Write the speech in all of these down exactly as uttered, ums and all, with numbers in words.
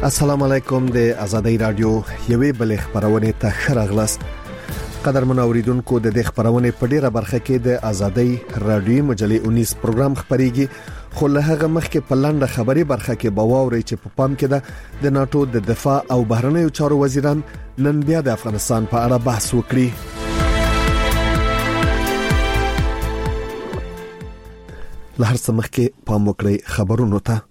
السلام علیکم د آزادۍ رادیو یوې بل خبرونه ته خراغلاست. قدرمن اوریدونکو د دې خبرونه په ډیره برخه کې د آزادۍ رادیو مجلې انیس پروګرام خبريږي، خو له هغه مخکې په لاندې خبري برخه کې بواوري چې په پام کې ده د ناتو د دفاع او بهرنیو چارو وزیران نن بیا د افغانستان په اړه بحث وکړي. له هر څه مخکې پام وکړئ خبرونو ته.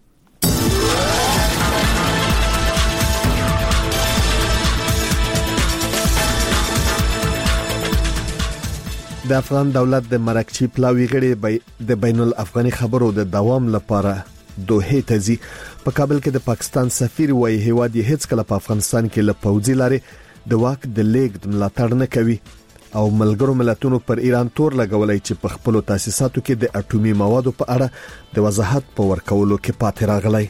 د افغان دولت د مرکچی پلاوی غړي د بین الافغاني خبرو د دوام لپاره دوه ته ځي. په کابل کې د پاکستان سفیر وایي هیواد هیڅ کله په افغانستان کې له پوځي لارې د واک د لیږد ملاتړ نه کوي او ملګرو ملتونو پر ایران تور لګولای چې په خپل تاسیساتو کې د اټومي موادو په اړه د وضاحت په ورکولو کې پاتې راغلی.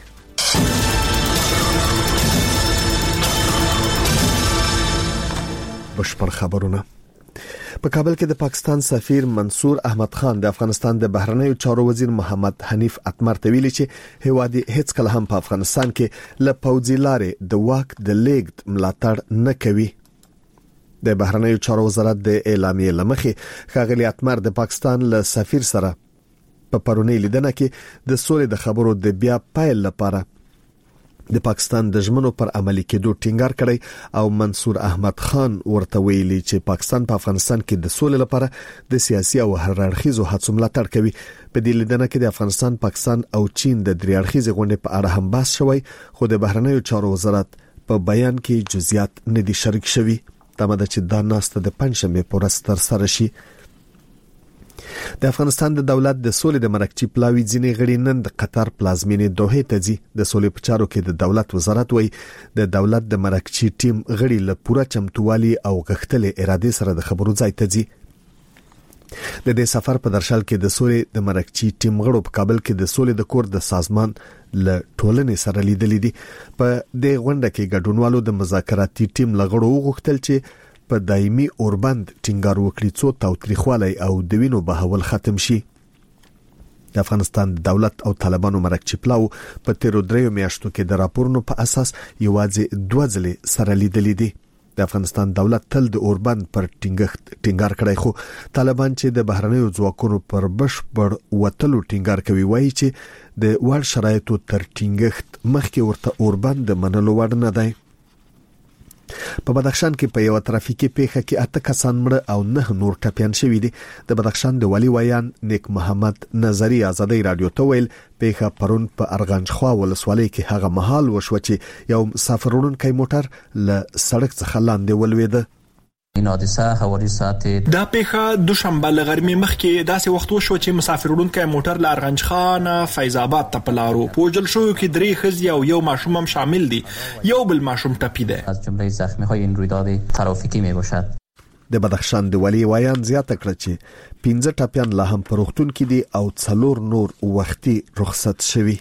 بشپړ خبرونه. په کابل کې د پاکستان سفیر منصور احمد خان د افغانستان د بهرنیو چارو وزیر محمد حنیف اتمر ته ویلي چې هیواد هیڅ کله هم په افغانستان کې له پوځي لارې د واک د لیږد ملاتړ نه کوي. د بهرنیو چارو وزارت د اعلامیې لمخې ښاغلي اتمر د پاکستان له سفیر سره په پرونی لیدنه کې د سولې د خبرو د بیا پایل لپاره د پاکستان د ژمنو پر عملي کېدو ټینګار کړی او منصور احمد خان ورته ویلي چې پاکستان په افغانستان کې د سولې لپاره د سیاسي او هر اړخیزو هڅو ملاتړ کوي. په دې لیدنه کې د افغانستان، پاکستان او چین د درې اړخیزې غونډې په اړه هم بحث شوی، خو د بهرنیو چارو وزارت په بیان کې جزئیات نه دي شریک شوي. تمه ده چې دا ناسته د پنځمې په ورځ تر سره شي. د افغانستان د دولت د سولې د مرکچی پلاوی ځینې غړي نن د قطر پلازمینې دوحه ته ځي. د سولې په چارو کې د دولت وزارت وایي د دولت د مرکچی ټیم غړي له پوره چمتووالي او غښتلې اراده سره د خبرو ځای ته ځي. د دې سفر په درشل کې د سولې د مرکچی ټیم غړو په کابل کې د سولې د کور د سازمان له ټولنې سره لیدلې دي. په دې غونډه کې ګډونوالو د مذاکراتي ټیم لغړو وغوښتل چې په دایمي اوربند ټینګار وکړي څو تاوتریخوالی او د وینو بهول ختم شي. د افغانستان دولت او طالبانو مرکچی پلاو په تیرو دریو میاشتو کې د راپورونو په اساس یوازې دوه ځلې سره لیدلې دي. د افغانستان دولت تل د اوربند پر ټینګښت ټینګار کړی، خو طالبان چې د بهرنیو ځواکونو پر بشپړ وتلو ټینګار کوي وایي چې د وړ شرایطو تر ټینګښت مخکې ورته اوربند د منلو وړ نه دی. په بدخشان کې په یو ترافیکي پیښه کې اته کسان مړه او نه نور ټپيان شوي دي. د بدخشان د والي ویان نیک محمد نظری آزادۍ رادیو ته ویل پیښه پرون په ارغنجخوا ولسوالۍ کې هغه مهال وشو چې یو مسافر وړونکی موټر له سړک څخه لاندې ولوېده. این حادثه حوالی ساعت دا پیښه دوشنبه لغرمې مخکې داسې وخت وشو چې مسافر وړونکی موټر له ارغنجخان فیض آباد ته په لارو پوجل شو کې درې ښځې او یو ماشوم هم شامل دي. یو بل ماشوم ټپي دی. از جمله زخمی های این رویداد ترافیکی می باشد. د بدخشان د والی ویان زیاته کړه چې پنځه ټپيان لا هم په روغتون کې دي او څلور نور وختي رخصت شوي.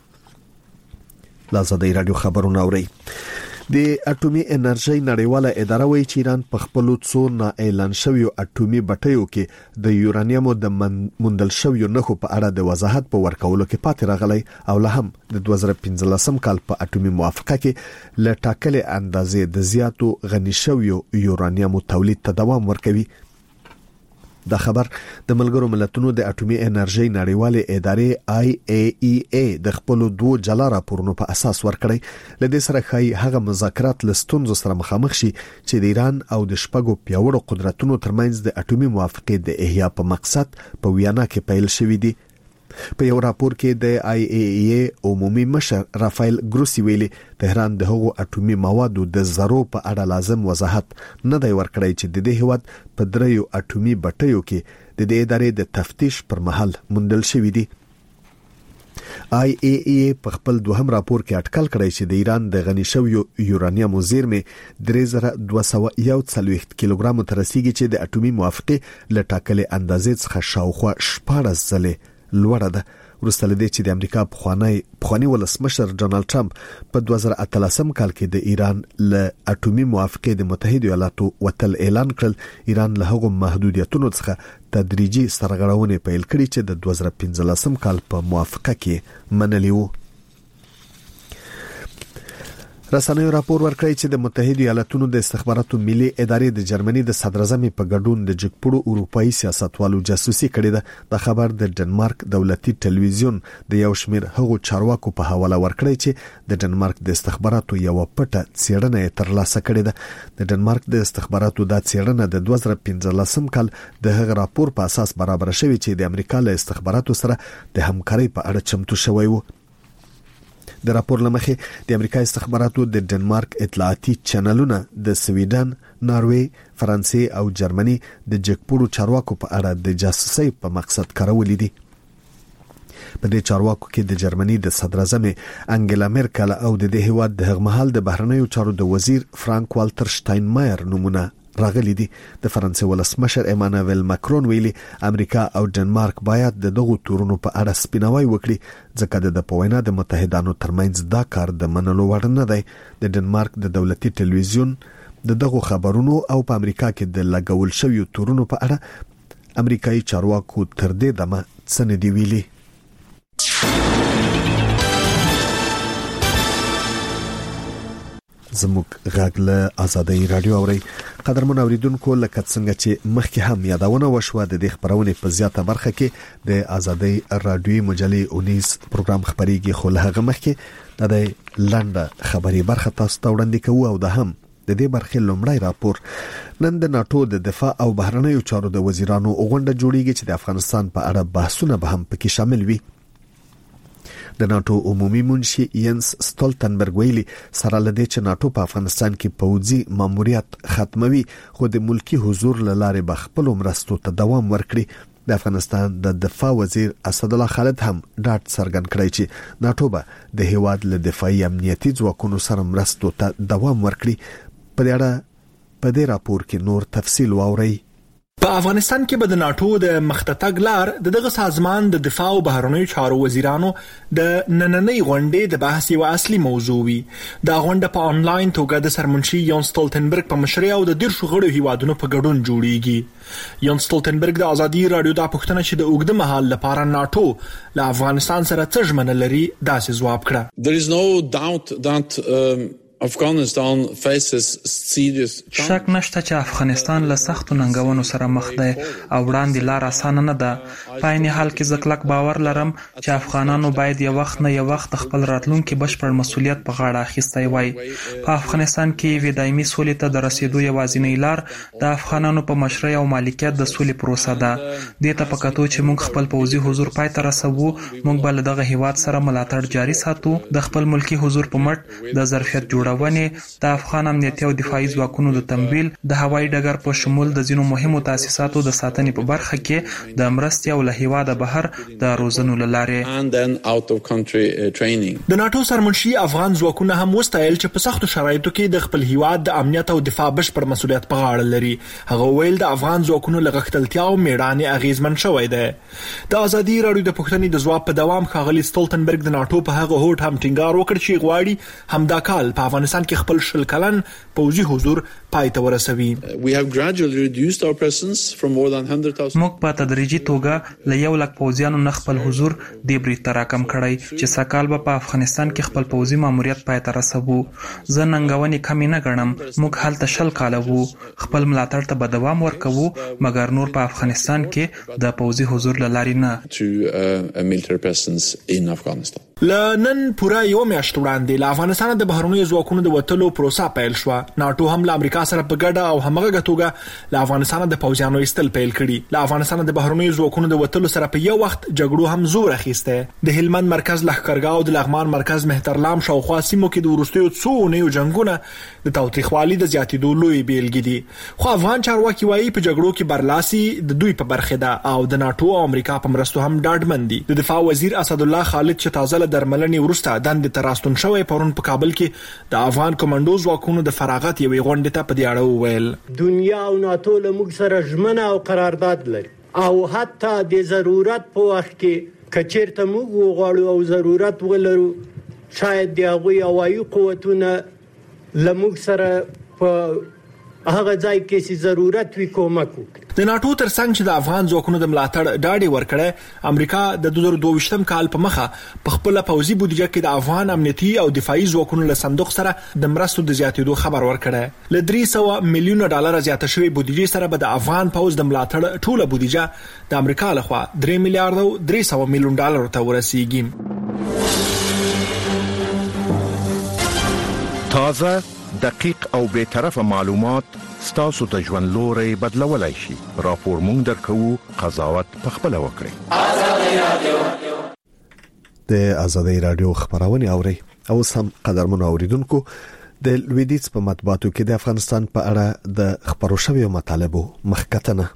آزادۍ رادیو خبرونه اوري. د اټومي انرژي نړیواله اداره وایي چې ایران په خپل څو نا اعلان شویو اټومي بټیو کې د یورانیم د مندل شویو نخو په اړه د وضاحت په ورکولو کې پاتې راغلی او له هم د دوه زره پنځلسم کال په اټومي موافقه کې له ټاکلې اندازې د زیاتو غني شویو یورانیم تولید ته دوام ورکوي. دا خبر د ملګرو ملتونو د اټومي انرژي نړیواله ادارې آی ای ای ای د خپل دوه جلا راپورونو په اساس ورکړی. لدې سره خای هغه مذاکرات لستونزو سره مخامخ شي چې د ایران او د شپږو پیاوړو قدرتونو ترمنځ د اټومي موافقې د احیا په مقصد په ویانا کې پیل شوې دي. په یو راپور کې د آی ای ای ای عمومي مشر رافایل ګروسی ویلي تهران د هغو اټومي موادو د ذرو په اړه لازم وضاحت نه دی ورکړی چې د دې هیواد په دریو اټومي بټیو کې د دې ادارې د تفتیش پر مهال موندل شوی دی. آی ای ای په خپل دوهم راپور کې اټکل کړی چې د ایران د غني شویو یورانیم زیرمې درې زره دوه سوه یو څلوېښت کیلوګرام تر رسیدي چې د اټومي موافقې له ټاکلې اندازې څخه شاوخوا شپاړس ځلې لوړه ده. وروسته لدې چې د امریکا پخوانی پخوانی ولسمشر ډونالد ټرمپ په دوه زره اتلسم کال کې د ایران له اټومي موافقې د متحده ایالاتو وتل اعلان کړل، ایران له هغو محدودیتونو څخه تدریجي سرغړونې پیل کړې چې د دوه زره پنځلسم کال په موافقه کې منلې وو. رسنیو راپور ورکړی چې د متحده ایالاتونو د استخباراتو ملي ادارې د جرمني د صدر اعظم په ګډون د جګپړو اروپאי سیاستوالو جاسوسي کړې ده. د خبر د ډنمارک دولتي ټلویزیون د یو شمېر هغو چارواکو په حواله ورکړی چې د ډنمارک د استخباراتو یو پټه څېړنه ترلاسه کړې ده. د ډنمارک د استخباراتو د څېړنه د دوه زره پنځلسم کال د هغ راپور په اساس برابر شوی چې د امریکا له استخباراتو سره د همکارۍ په اړه چمتو شوی و. د راپور لمخې د امریکا استخباراتو د ډنمارک اطلاعاتي چینلونه د سویډن، ناروې، فرانسې او جرمني د جګپړو چارواکو په اړه د جاسوسۍ په مقصد کارولې دي. په دې چارواکو کې د جرمني د صدر اعظم انګلا میرکل او د دې هیواد د هغه مهال د بهرنیو چارو د وزیر فرانک والټر شټاینمایر نمونه راغلي دي. د فرانسې ولسمشر ایمانوئل ماکرون ویلي امریکا او ډنمارک باید د دغو تورونو په اړه سپیناوی وکړي ځکه د پوینا د متحدانو ترمنځ دا کار د منلو وړ نه دی. د ډنمارک د دولتي ټلویزیون د دغو خبرونو او په امریکا کې د لګول شویو تورونو په اړه امریکایي چارواکو تر دې دمه څه نه دی ویلي. زموږ غږ له آزادۍ رادیو اوري. قدرمن اوریدونکو لکه څنګه چې مخکې هم یادونه وشوه د دې خبرونې په زیاته برخه کې د آزادۍ رادیوي مجلې اونیز پروګرام خبريږي، خو له هغه مخکې د لنډه خبري برخه تاسو ته وړاندې کوو او د هم د دې برخې لومړی راپور. نن د ناتو د دفاع او بهرنیو چارو د وزیرانو غونډه جوړیږي چې د افغانستان په اړه بحثونه به هم پکې شامل وي. د ناتو عمومي منشي ینس ستولتنبرګ ویلي سره لدې چې ناتو په افغانستان کې پوځي ماموریت ختموي خو د ملکی حضور لاره به خپل مرستو ته دوام ورکړي. د افغانستان د دفاع وزیر اسد الله خالد هم ډاټ څرګند کړی چې ناتو به د هیواد له دفاعي امنیتي ځواکونو سره مرستو ته دوام ورکړي. په دې اړه په دې راپور کې نور تفصیل واورئ. په افغانستان کې به د ناتو د مختتګ لار د دغه سازمان د دفاع او بهرنیو چارو وزیرانو د نننۍ غونډې د بحث یو اصلي موضوع وي. دا غونډه په انلاین توګه د سرمنشي یون ستولتنبرګ په مشرۍ او د دیرشو غړو هیوادونو په ګډون جوړیږي. یون ستولتنبرګ د ازادي رادیو د پښتنه چې د اوږده مهال لپاره ناتو له افغانستان سره څه ژمنه لري داسې ځواب کړه. There is no doubt that um... افغانستان faces serious شک نشته چې افغانستان له سختو ننګونو سره مخ دی او وړاندې لار اسانه نه ده. په عین حال کې زه کلک باور لرم چې افغانانو باید یو وخت نه یو وخت خپل راتلونکي بشپړ مسؤلیت په غاړه اخیستی وای. په افغانستان کې وی دایمي سولې ته د رسیدو یوازینی لار د افغانانو په مشرۍ او مالکیت د سولې پروسه ده. دې ته په کتو چې موږ خپل پوځي حضور پای ته رسوو، موږ بل دغه هیواد سره ملاتړ جاري ساتو. د خپل ملکی حضور په مټ د ظرفیت جوړ د افغان امنیتي او دفاعي ځواکونو د تمویل، د هوایي ډګر په شمول د ځینو مهمو تاسیساتو د ساتنې په برخه کې د مرستې او له هیواده بهر د روزنو له لارې. د ناتو سرمنشي افغان ځواکونه هم وستایل چې په سختو شرایطو کې د خپل هیواد د امنیت او دفاع بشپړ مسؤلیت په غاړه لري. هغه ویل د افغان ځواکونو له غښتلتیا او میړانې اغیزمن شوی دی. د ازادي رادیو د پښتنې د ځواب په دوام ښاغلي ستولتنبرګ د ناتو په هغه هوډ هم ټینګار وکړ چې غواړي همدا کال په افغانستان کې خپل شل کلن پوځي حضور پای ته ورسوي. موږ په تدریجي توګه له یو لک پوځیانو نه خپل حضور د برید ته راکم کړی چې سکهال به په افغانستان کې خپل پوځي ماموریت پای ته رسوو. زه ننګونې کمې نه ګڼم. موږ هلته شل کاله وو، خپل ملاتړ ته به دوام ورکوو، مګر نور په افغانستان کې د پوځي حضور له لارې نه. لنن پورا یو میاشت وړاندې له افغانستان د بهرنیو ځواکونو د وټلو پروسه پیل شو. ناتو هم له امریکا سره په ګډه او همغه توګه له افغانستان د پوځیانو ایستل پیل کړي. له افغانستان د بهرنیو ځواکونو د وټلو سره په یو وخت جګړو هم زور اخیسته. د هلمند مرکز لښکرګاه او د لغمان مرکز مهترلام شاوخوا سیمو کې د وروستیو څو اونیو جنگونه د تاوتریخوالي د زیاتېدو لوی بیلګې دي. خو افغان چارواکي وایي په جګړو کې برلاسي د دوی په برخه ده او د ناتو او امریکا په مرستو هم ډاډمن دي. د دفاع وزیر اسد الله خالد چې تازه له درملنې وروسته دند ته راستون شوی پرون په کابل کې د افغان کمانډو ځواکونو د فراغت یوې غونډې ته په دې اړه وویل دنیا او ناتو له موږ سره ژمنه او قرارداد لري او حتی د ضرورت په وخت کې کچیرته موږ وغواړو او ضرورت ولرو شاید د هغوی هوایي قوتونه له موږ سره په هغه ځای کې چې ضرورت وي کومک وکړي. د ناتو ترڅنګ چې د افغان ځواکونو د ملاتړ ډاډي ورکړي، امریکا د دوه زره دوه ویشتم کال په مخه په خپل پوځي بودیجه کې د افغان امنیتي او دفاعي ځواکونو له صندوق سره د مرستو د زیاتېدو خبر ورکړی. ل درې سوه میلیونه ډالر زیاته شوې بودیجه سره به د افغان پوځ د ملاتړ ټوله بودیجه د امریکا لخوا درې میلیارډ او درې سوه میلیون ډالر ته ورسیږي. تازه، دقیق او به طرفه معلومات ستاسو د ژوند لوري بدلولای شي. راپور مونږ درکو، قضاوت پخپله وکړئ. د آزادۍ رادیو خبرونه اوري او سم قدرمن اوریدونکو، د لویدیځ په مطبوعاتو کې د افغانستان په اړه د خبرو شویو مطالبو مخکتنه.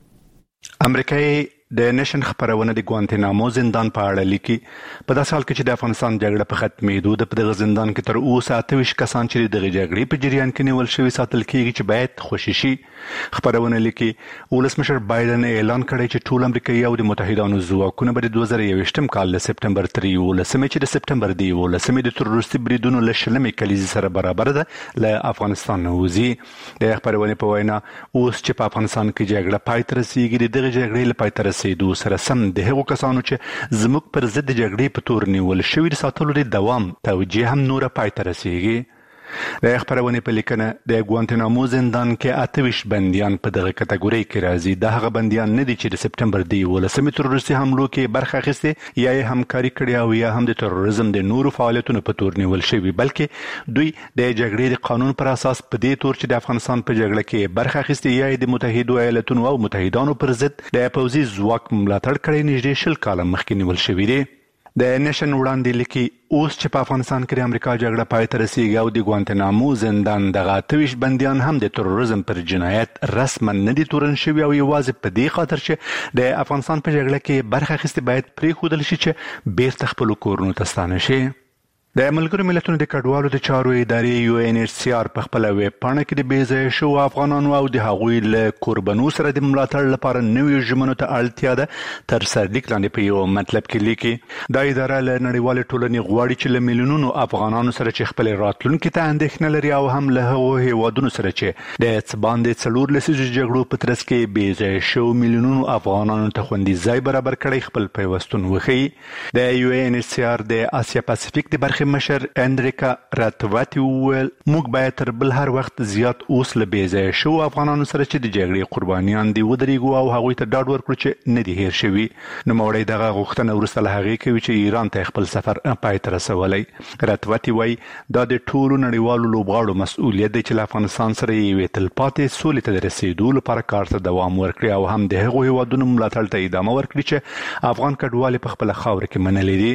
امریکایي د نشن خبرونه د ګوانتنامو زندان په اړه لیکي. په داسې حال کې چې د افغانستان جګړه په ختمېدو د دغه زندان کې تر اوسه اته ویشت کسان چې د جګړې په جریان کې نیول شوي ساتل کېږي چې باید خوشي شي. خبرونه لیکي ولسمشر بایدن اعلان کړی چې ټول امریکایي او د متحدانو ځواکونه به د دوه زره یوویشتم کال له سپټمبر تر یولسمې چې د سپټمبر د یولسمې د تروریستي بریدونو له شلمې کلیزې سره برابر ده له افغانستان نه وځي. د خبرونه په وینا اوس چې په افغانستان کې جګړه پای ته رسیږي، د دغه جګړې له پای ته رسیدو سره سم د هغو کسانو چې زموږ پر ضد جګړې په تور نیول شوي د ساتلو د دوام توجیه هم نوره پای ته رسیږي. د خبرونه په لیکنه د ګوانتنامو زندان کې اته ویشت بندیان په دغه کټګوري کې راځي. د هغه بندیان نه دي چې د سپټمبر د یولسمې تروریستي حملو کې برخه اخیستې یا یې همکاري کړې او یا هم د تروریزم د نورو فعالیتونو په تور نیول شوي، بلکې دوی د جګړې د قانون پر اساس په دې تور چې د افغانستان په جګړه کې برخه اخیستې یا د متحده ایالاتونو او متحدانو پر ضد د پوځي ځواک ملاتړ کړی نږدې شل کاله مخکې نیول شوي دي. د نشن وړاندې لیکي اوس چې په افغانستان کې د امریکا جګړه پای ته رسیږي او د ګوانتنامو زندان دغه اته ویشت بندیان هم د تروریزم پر جنایت رسما نه دي تورن شوي او یوازې په دې خاطر چې د افغانستان په جګړه کې برخه اخیستې باید پرېښودل شي چې بیرته خپلو کورونو ته ستانه شي. د ملګرو ملتونو د کډوالو د چارو ادارې یو ان ایچ سی آر په خپل ویب پاڼه کې د بېځایه شوو افغانانو او د هغوی له قربانو سره د ملاتړ لپاره نویو ژمنو ته اړتیا ده تر سرلیک لاندې په یو مطلب کې لیکي. دا اداره له نړیوالې ټولنې غواړي چې له میلیونونو افغانانو سره چې خپل راتلونکي ته اندېښنه لري او هم له هغو هیوادونو سره چې د څه باندې څلور لسیزو جګړو په ترڅ کې بېځایه شوو میلیونونو افغانانو ته خوندي ځای برابر کړی خپل پیوستون وښیي. د یو ان ایچ سی آر د اسیا پاسفیک د برخې مشر اندریکا راتواتی وویل موږ باید تر بل هر وخت زیات اوس له بېځایه شوو افغانانو سره چې د جګړې قربانیان دي ودرېږو او هغوی ته ډاډ ورکړو چې نه دي هیر شوي. نوموړی دغه غوښتنه وروسته له هغې کوي چې ایران ته خپل سفر پای ته رسولی. راتواتی وایي دا د ټولو نړیوالو لوبغاړو مسؤلیت دی چې له افغانستان سره یوې تلپاتې سولې ته د رسېدو لپاره کار ته دوام ورکړي او هم د هغو هیوادونو ملاتړ ته ادامه ورکړي چې افغان کډوال په خپله خاوره کې منلي دي.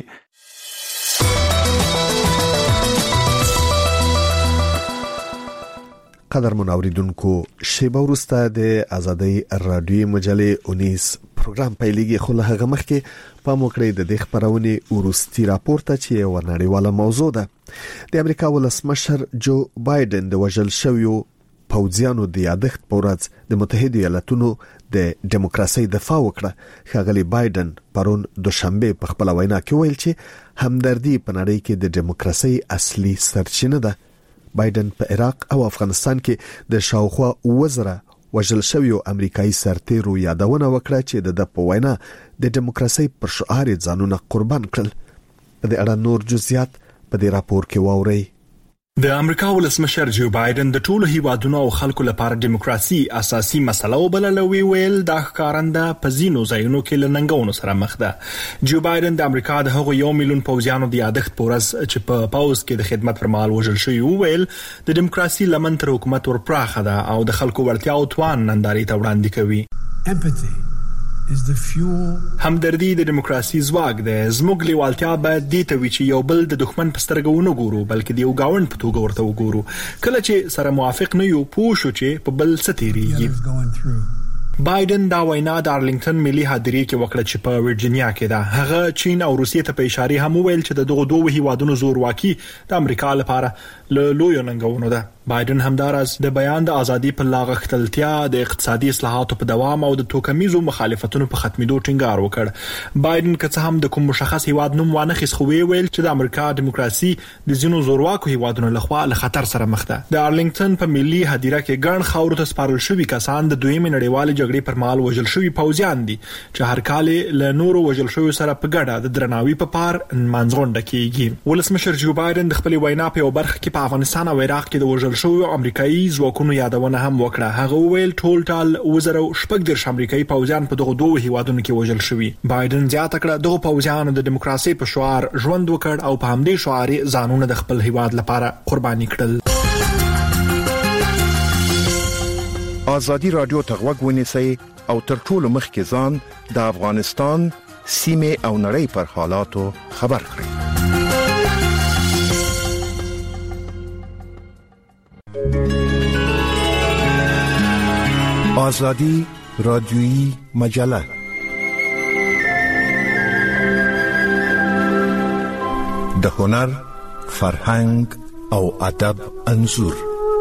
قدرمن اوریدونکو، شیبه وروسته د آزادۍ رادیو مجلې اونیس پروګرام پیلېږي، خو له هغه مخکې پام وکړئ د دې خبرونې وروستي راپور ته چې یوه نړیواله موضوع ده. د امریکا ولسمشر جو بایدن د وژل شویو پوځیانو د یادښت په ورځ د متحده ایالاتونو د دیموکراسۍ دفاع وکړه. ښاغلی بایدن پرون دوشنبه په خپله وینا کې ویل چې همدردي په نړۍ کې د دیموکراسۍ اصلي سرچینه ده. بایدن په عراق او افغانستان کې د شاوخوا وزره وژل شویو امریکایي سرتیرو یادونه وکړه چې د په وینا د دیموکراسۍ پر شعار ځانونه قربان کړل. په دې اړه نور جزئیات په دې راپور کې واورئ. د امریکا ولسمشر جو بایدن د ټولو هیوادونو او خلکو لپاره دیموکراسي اساسي مسله وبلله ویل دا ښکارنده په ځینو ځایونو کې له ننګونو سره مخ ده. جو بایدن د امریکا د هغو یو میلیون پوځیانو د یادښت په ورځ چې په پاوز کې د خدمت پر مهال وژل شوي وویل د دیموکراسي لمن تر حکومت ورپراخه ده او د خلکو وړتیا او توان نندارې ته وړاندې کوي. Empathy is the fuel. همدردي د دیموکراسي ځواک ده. زموږ لیوالتیا باید دې ته وي چې یو بل د دښمن په سترګه ونه ګورو بلکې د یو گاوند په توګه ورته وګورو. کله چې سره موافق نه یو پوه شو چې په بل څه تیریږي. بایدن دا وینا د ارلینګټن ملي هدیرې کې وکړه چې په ورجینیا کې ده. هغه چین او روسیې ته په اشاره هم ویل چې د دغه دوه هیوادونو زورواکي د امریکا لپاره له لوی ننګونو ده. بایدن همدارس د بیان د ازادي په لاغښتلتیا، د اقتصادي اصلاحاتو په دوام او د توکمیزو مخالفتونو په ختمېدو ټینګار وکړ. بایدن که څه هم د کوم مشخص هیواد نوم وانه خیس، خو ویل چې د امریکا دیموکراسي د ځینو زورواکو هیوادونو لخوا له خطر سره مخ ده. د ارلنګټن په ملي هدیره کې ګڼ خاورو ته سپارل شوي کسان د دویمې نړیوالې جګړې پر مهال وژل شوي پوځیان دي چې هر کال له نورو وژل شوي سره په ګډه د درناوي په پار منځغونډه کیږي. ولسمشر جو بایدن د خپل وینا په یو برخه کې په افغانستان او عراق کې د وژل شوي امریکایي ځواکونو یادونه هم وکړه. هغه وویل ټول ټال وزره شپږ دیرش امریکایي پوځیان په دغه دوه هیوادونو کې وژل شوي. بایدن زیاته کړه دغه پوځیانو د دیموکراسي په شعار ژوند وکړ او په همدې شعار ځانونه د خپل هیواد لپاره قرباني کړل. ازادي رادیو ته غوږ ونیسئ او تر ټولو مخکې ځان د افغانستان سیمه او نړۍ پر حالاتو خبر کړئ. ازادي رادیویی مجله د هنر، فرهنګ او ادب انځور.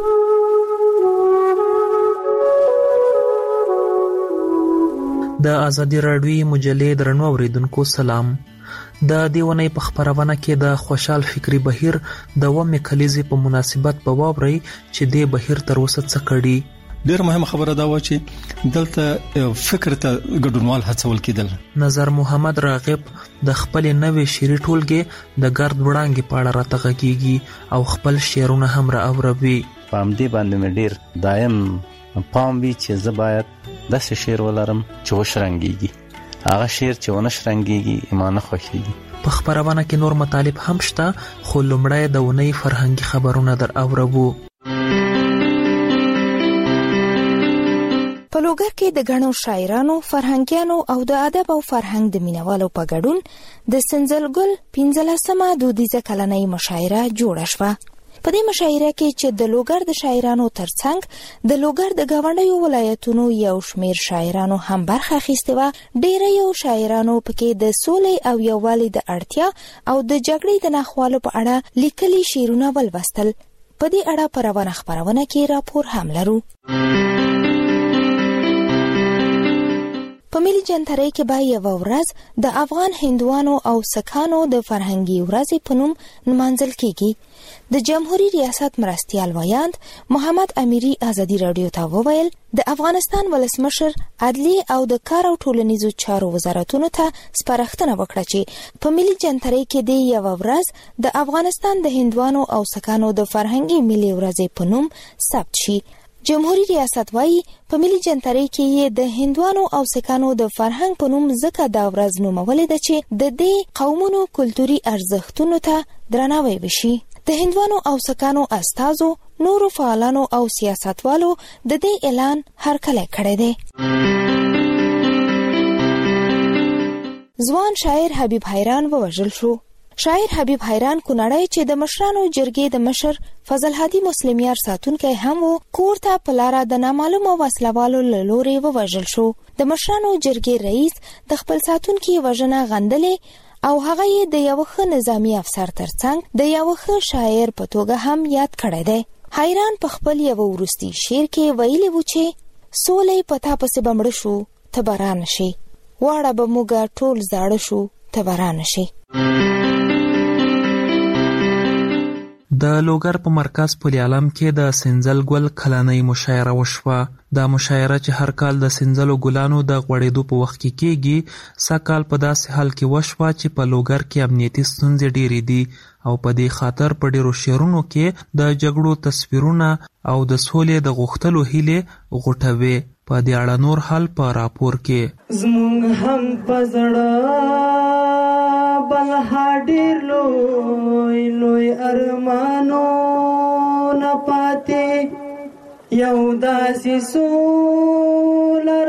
د ازادي راډیویی مجلې درنو اوریدونکو سلام. د دیونی په خبرونه کې د خوشحال فکری بهیر د ومه کلیزې په مناسبت په واوري چې د بهیر تر اوسه څه کړي. ډېر مهمه خبره دا و چې دلته فکر ته ګډونوال هڅول کېدل. نظر محمد راغب د خپل نوې شعري ټولګې د ګرد وړانګې په اړه راته غږیږي او خپل شعرونه هم را اوروي. په همدې باندې مې ډېر دایم پام وی چې زه باید داسې شعر ولرم چې وشرنګيږي. هغه شعر چې ونه شرنګيږي ایمانه خوښيږي. په خبرونه کې نور مطالب هم شته، خو لومړی د ونی فرهنګي خبرونه در اورو. په لوګر کې د غنو شاعرانو، فرهنګیانو او د ادب او فرهنګ د مینوالو په ګډون د سنځلګل پنځلسمه دودیزه کلنۍ مشاعره جوړه شوه. په دې مشاعره کې چې د لوګر د شاعرانو ترڅنګ د لوګر د گاونډیو ولایتونو یو شمیر شاعرانو هم برخه اخیسته و، ډېر یو شاعرانو پکې د سولې او یووالي د اړتیا او د جګړې د ناخوالو په اړه لیکلي شعرونه ولوستل. په دې اړه په روانه خبرونه کې راپور هم لرو. په ملي جنترۍ کې به یو ورځ د افغان هندوانو او سکانو د فرهنګي ورځې په نوم نمانځل کیږي. د جمهوریت ریاست مرستیال ویاند محمد امیری ازادي رادیو ته وویل د افغانستان ولسمشر عدلی او د کار او ټولنیزو چارو وزارتونو ته سپارښتنه وکړه چې په ملي جنترۍ کې د یو ورځ د افغانستان د هندوانو او سکانو د فرهنګي ملي ورځې په نوم ثبت شي. جمهوریت ریاست وايي په ملي جنترۍ کې یې د هندوانو او سکانو د فرهنګ په نوم ځکه دا ورځ نومولې ده چې د دې قومونو کلتوري ارزښتونو ته درناوی وشي. د هندوانو او سکانو استازو، نورو فعالانو او سیاستوالو د دې اعلان هرکلی کړی دی. ځوان شاعر حبیب حیران ووژل شو. شاعر حبیب حیران کونړی چې د مشرانو جرګې د مشر فضل هادي مسلمیار ساتونکی هم وو، کور ته په لاره د نامعلومو وسلوالو له لورې ووژل شو. د مشرانو جرګې رئیس د خپل ساتونکي وژنه غندلې او هغه یې د یو ښه نظامی افسر ترڅنګ د یو ښه شاعر په توګه هم یاد کړی دی. حیران په خپل یو وروستي شعر کې ویلي و چې سولې پتا پسې بمړ شو ته بران شي، واړه به موږ ټول زاړه شو ته بران شي. د لوګر په مرکز پل عالم کې د سنځل ګل کلنۍ مشاعره وشوه. دا مشاعره چې هر کال د سنځلو ګلانو د غوړېدو په وخت کې کېږي، سږ په داسې حال کې وشوه چې په لوګر کې امنیتي ستونزې ډېرې دي او په دې خاطر په ډېرو شعرونو کې د جګړو تصویرونه او د سولې د غوښتلو هیلې غوټوي. په دې اړه نور حال په راپور کې. زمونږ هم په زړه بلها ډېر لوی لوی ارمانو نه پاتې، یو داسې سولر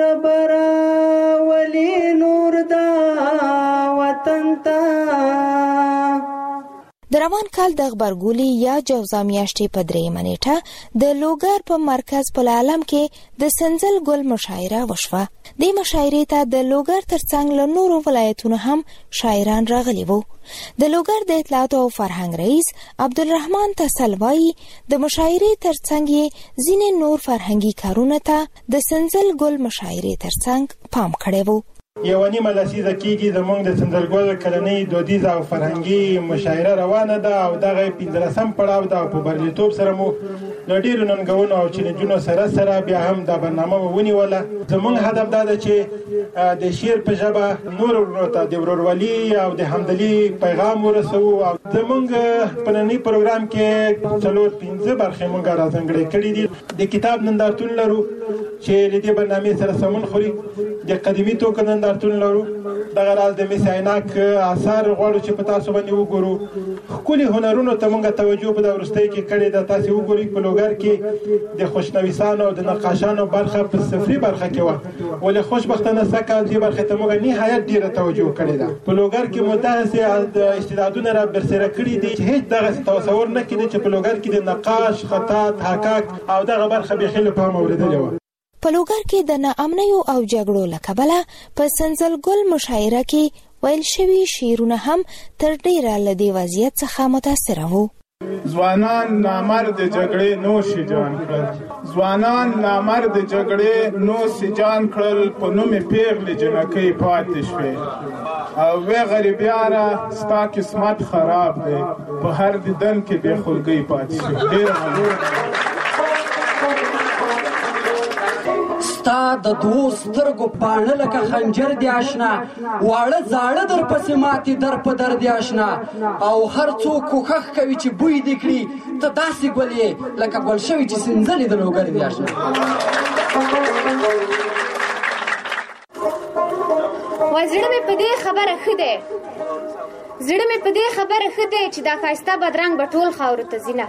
براولي نور دا وطن ته. د روان کال د غبرګولي یا جوزا میاشتې په درېیمه نیټه د لوګر په مرکز په عالم کې د سنځل ګل مشاعره وشوه. دې مشاعرې ته د لوګر ترڅنګ له نورو ولایتونو هم شاعران راغلي وو. د لوګر د اطلاعات او فرهنګ رئیس عبدالرحمن تسلوایی د مشاعرې ترڅنګ ځینې نور فرهنګي کارونه ته د سنځل ګل مشاعرې ترڅنګ پام کړی وو. یو نیمه لسیزه کېږي زموږ د سنځل ګل کلنۍ دودیزه او فرهنګي مشاعره روانه ده او دغه پنځلسم پړاو ده او په بریالیتوب سره مو له ډېرو ننګونو او چیلنجونو سره سره بیا هم دا برنامه مو ونیوله. زموږ هدف دا ده چې د شعر په ژبه نورو ورونو ته د ورورولي او د همدلي پیغام ورسوو. او زموږ په ننني پروګرام کې څلور پنځه برخې موږ راځانګړې کړي دي. د کتاب نندارتون لرو چې له دې برنامې سره سمون خوري. د قدیمي توکو نندارتون لرو. دغه راز د مس عینک آثار غواړو چې په تاسو باندې وګورو. ښکلي هنرونو ته موږ توجه په د وروستۍ کې کړې ده. تاسې وګورئ په لوګر کې د خوشنویسانو او د نقاشانو برخه په صفري برخه کې وه، ولې خوشبختانه سږکال دې برخې ته موږ نهایت ډېره توجه کړې ده. په لوګر کې مو داسې استعدادونه را برسېره کړي دي چې هېڅ دغسې تصور نه کېده چې په لوګر کې د نقاش، خطاط، حقاق او دغه برخه بیخي له پامه اورېدلې وه. په لوګر کې د ناامنیو او جګړو له کبله په سنځل ګل مشاعره کې ویل شوي شعرونه هم تر ډېره له دې وضعیت څخه متاثره وو. ځوانان نامرد جګړې نوش جان کړل، ځوانان نامرد جګړې نوش جان کړل، په نوم پیغلې جنکۍ پاتې شوې او وې غریبیاره ستا قسمت خراب دی، په هر دیدن کې بې خلګۍ پاتې شوې. ډېر ستا د دوو سترګو پاڼه لکه خنجر دی آشنا، واړه زاړه در پسې ماتې در په در دی آشنا، او هر څوک کوښښ کوي چې بوی دې کړي، ته داسې ګل یې لکه ګل شوي چې سنځلې د لوګر دی آشنا. وای زړه مې په دې خبره ښه دی، زړه مې په دې خبره ښه دی چې دا ښایسته بدرنګ به ټول خاورو ته ځینه،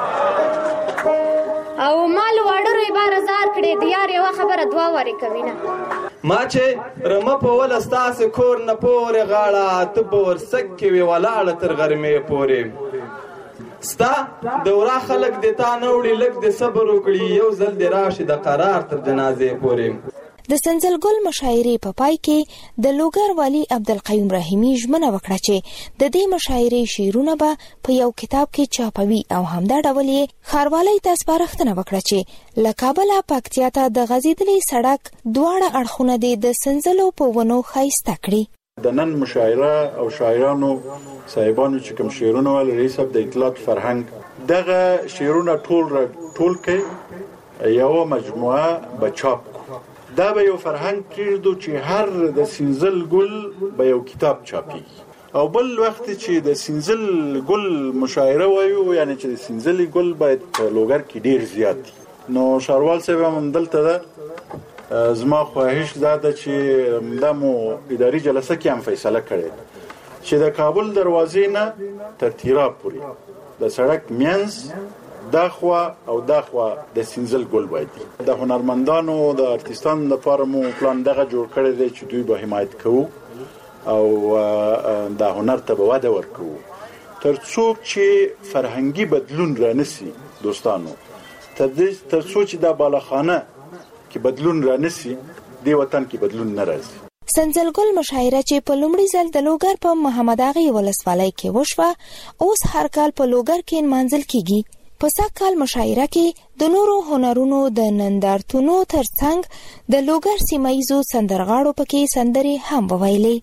او مال واړه روی زار کړي د یار یوه خبره دوه وارې کوي نه. ما چې رمه په وله ستاسې کور نه پورې غاړه، ته به ورسک کې وې ولاړه تر غرمې پورې. ستا د ورا خلک د تا نه وړي، لږ د صبر وکړي، یو ځل د راشي د قرار تر جنازې پورې. د سنځل ګل مشاعرې په پای کې د لوګر والي عبدالقیوم رحیمي ژمنه وکړه چې د دې مشاعرې شعرونه به په یو کتاب کې چاپوي او همدا ډول یې ښاروالۍ ته سپارښتنه وکړه چې له کابله پکتیا ته د غځېدلي سړک دواړه اړخونه دې د سنځلو په ونو ښایسته کړي. د نن مشاعره او شاعرانو صاحبانو چې کوم شعرونه ویل، رئیس صاحب د اطلاعات فرهنګ دغه شعرونه ټول ټول کې یو مجموعه به چاپ دا به یو فرهنګ کېږدو چې هر د سنځل ګل به یو کتاب چاپي. او بل وخت چې د سنځل ګل مشاعره وایو، یعنی چې د سنځل ګل باید په لوګر کې ډیر زیات دي. نو شاروال صاحب هم دلته ده، زما خواهش دا ده چې دا مو اداري جلسه کې هم فیصله کړې چې د کابل دروازې نه تر تیراب پورې د سړک مینځ دا خوا او دا خوا د سنځل ګل باید دي. د هنرمندانو د ارتستانو لپاره مو پلان دغه جوړ کړی دی چې دوی به حمایت کوو او دا هنر ته به وده ورکوو تر څو چې فرهنګي بدلون رانسي. دوستانو تر څو چې دا بالاخانه کې بدلون رانسي، دی وطن کې بدلون نه راځي. سنځل ګل مشاعره چې په لومړي ځل د لوګر په محمد اغا ولسوالۍ کې وشوه، اوس هر کال په لوګر کې نمانځل کیږي. په سږکال مشاعره کې د نورو هنرونو د نندارتونو ترڅنګ د لوګر سیمه ییزو سندرغاړو پکې سندرې هم وویلې.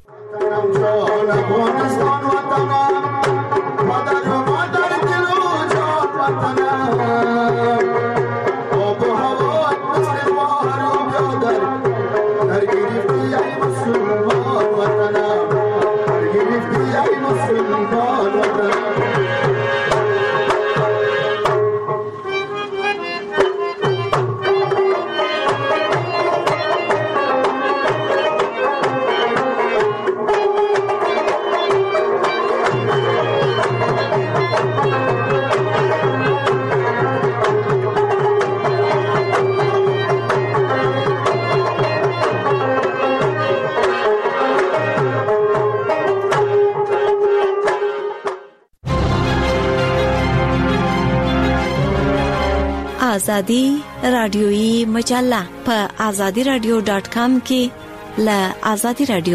آزادی رادیویی مجله په آزادی رادیو ډاټ کام کې له آزادی رادیو.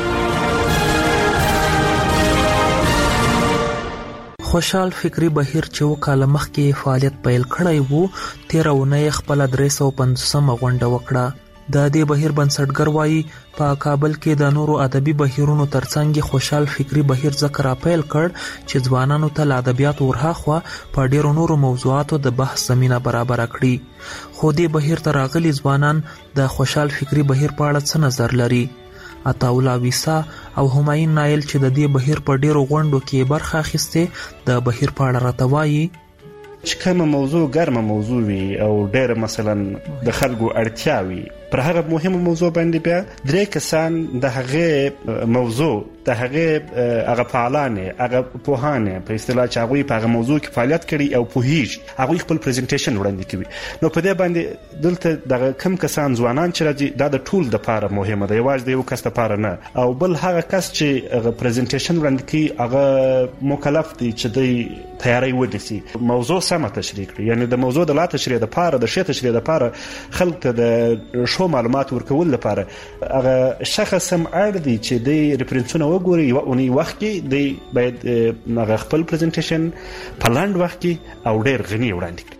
خوشحال فکری بهیر چې وکاله مخکې فعالیت پیل کړی وو تیر اونۍ خپل درې سوه پنځوسمه غونډه وکړه. د دې بهیر بنسټګر وایي په کابل کې د نورو ادبي بهیرونو ترڅنګ خوشحال فکری بهیر ذکر پیل کړ چې ځوانانو ته له ادبیاتو ورهاخوا په ډیرو نورو موضوعاتو د بحث زمينه برابر کړي. خو دې بهیر ته راغلي ځوانان د خوشحال فکری بهیر په اړه څه نظر لري؟ عطاولا ویسا او همایون نایل چې د دې بهیر په ډیرو غونډو کې برخه اخیسته د بهیر په اړه راته وایي چې کومه موضوع ګرمه موضوع وي او ډېر مثلا د خلکو اړتیا وي پر هغه مهمه موضوع باندې بیا درې کسان د هغه موضوع د هغه هغه فعالانه هغه پوهانه په اصطلاح چې هغه په هغه موضوع کې فعالیت کړي او په هیڅ هغه خپل پریزنټیشن وړاندې کوي. نو په دې باندې دلته د کم کسان ځوانان چې راځي دا د ټول د لپاره مهمه ده، یوازې د یو کس لپاره نه. او بل هغه کس چې هغه پریزنټیشن وړاندې کوي هغه مکلف دی چې د تیاری ونیسي، موضوع سم تشریح کړي، یعنی د موضوع د لا تشریح لپاره د شی تشریح لپاره خلک ته د شو معلومات ورکول لپاره هغه شخص هم اړ دی چې د ریفرنسونه وګوري. یو اونۍ وخت کې دی باید هغه خپل پریزنټیشن په لاند وخت کې او ډېر غني وړاندې کړي.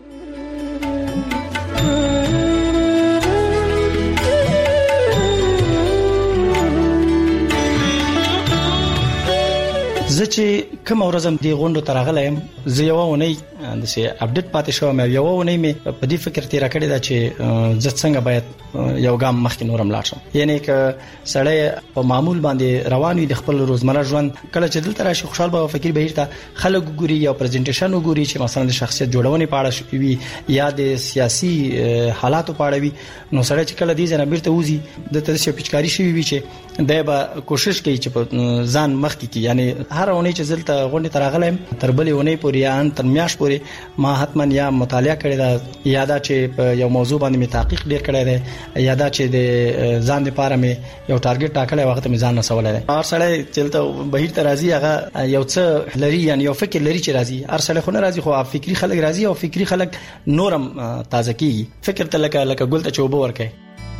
زه چې کوم ورځم دی غونډو ترغلم زه یو ونی د سي اپډیټ پاتې شوم، یو ونی مې په دې فکر تیر کړی دا چې زه څنګه باید یو ګام مخکې نورم لاړ شم. یعنی ک سړی په معمول باندې روان وي د خپل روزمره ژوند، کله چې دلته راشي خوشحال بابا فکری بهیر ته خلک ګوري یا پریزنټیشن وګوري چې مثلا د شخصیت جوړونې په اړه وي یا د سیاسي حالاتو په اړه وي، نو سړی چې کله دې ځنه بیرته وځي د تاسو پچکاری شي وي چې دا به کوشش کوي چې ځان مخکې کی. یعنی هر اونۍ چې زلته غونډه ترغلم تر بلې اونۍ پورې ان تر میاش پورې ما حتما یا مطالعه کړی دا یا دا چې یو موضوع باندې می تحقیق ډیر کړی دی یا دا چې د ځان لپاره می یو ټارګټ ټاکلی وخت می ځان نه سوال دی. هر سړی چې بهیر ته راځي هغه یو څه لري، یعنی یو فکر لري چې راځي. هر سړی خو نه راځي، خو فکری خلک راځي او فکری خلک نورم تازه کیږي. فکر ته لکه لکه ګل ته چوبو ورکه.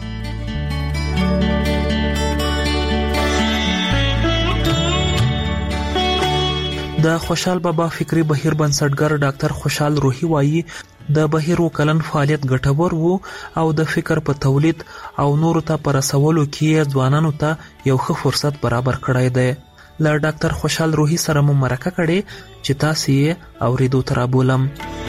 د خوشحال بابا فکری بهیر بنسټګر ډاکټر خوشحال روحي وایي د بهیر وکلن فعالیت ګټور وو او د فکر په تولید او نورو ته پر رسولو کې ځوانانو ته یو ښه فرصت برابر کړی دی. له ډاکټر خوشحال روحي سره مو مرکه کړې چې تاسو یې اوریدو تر بولم.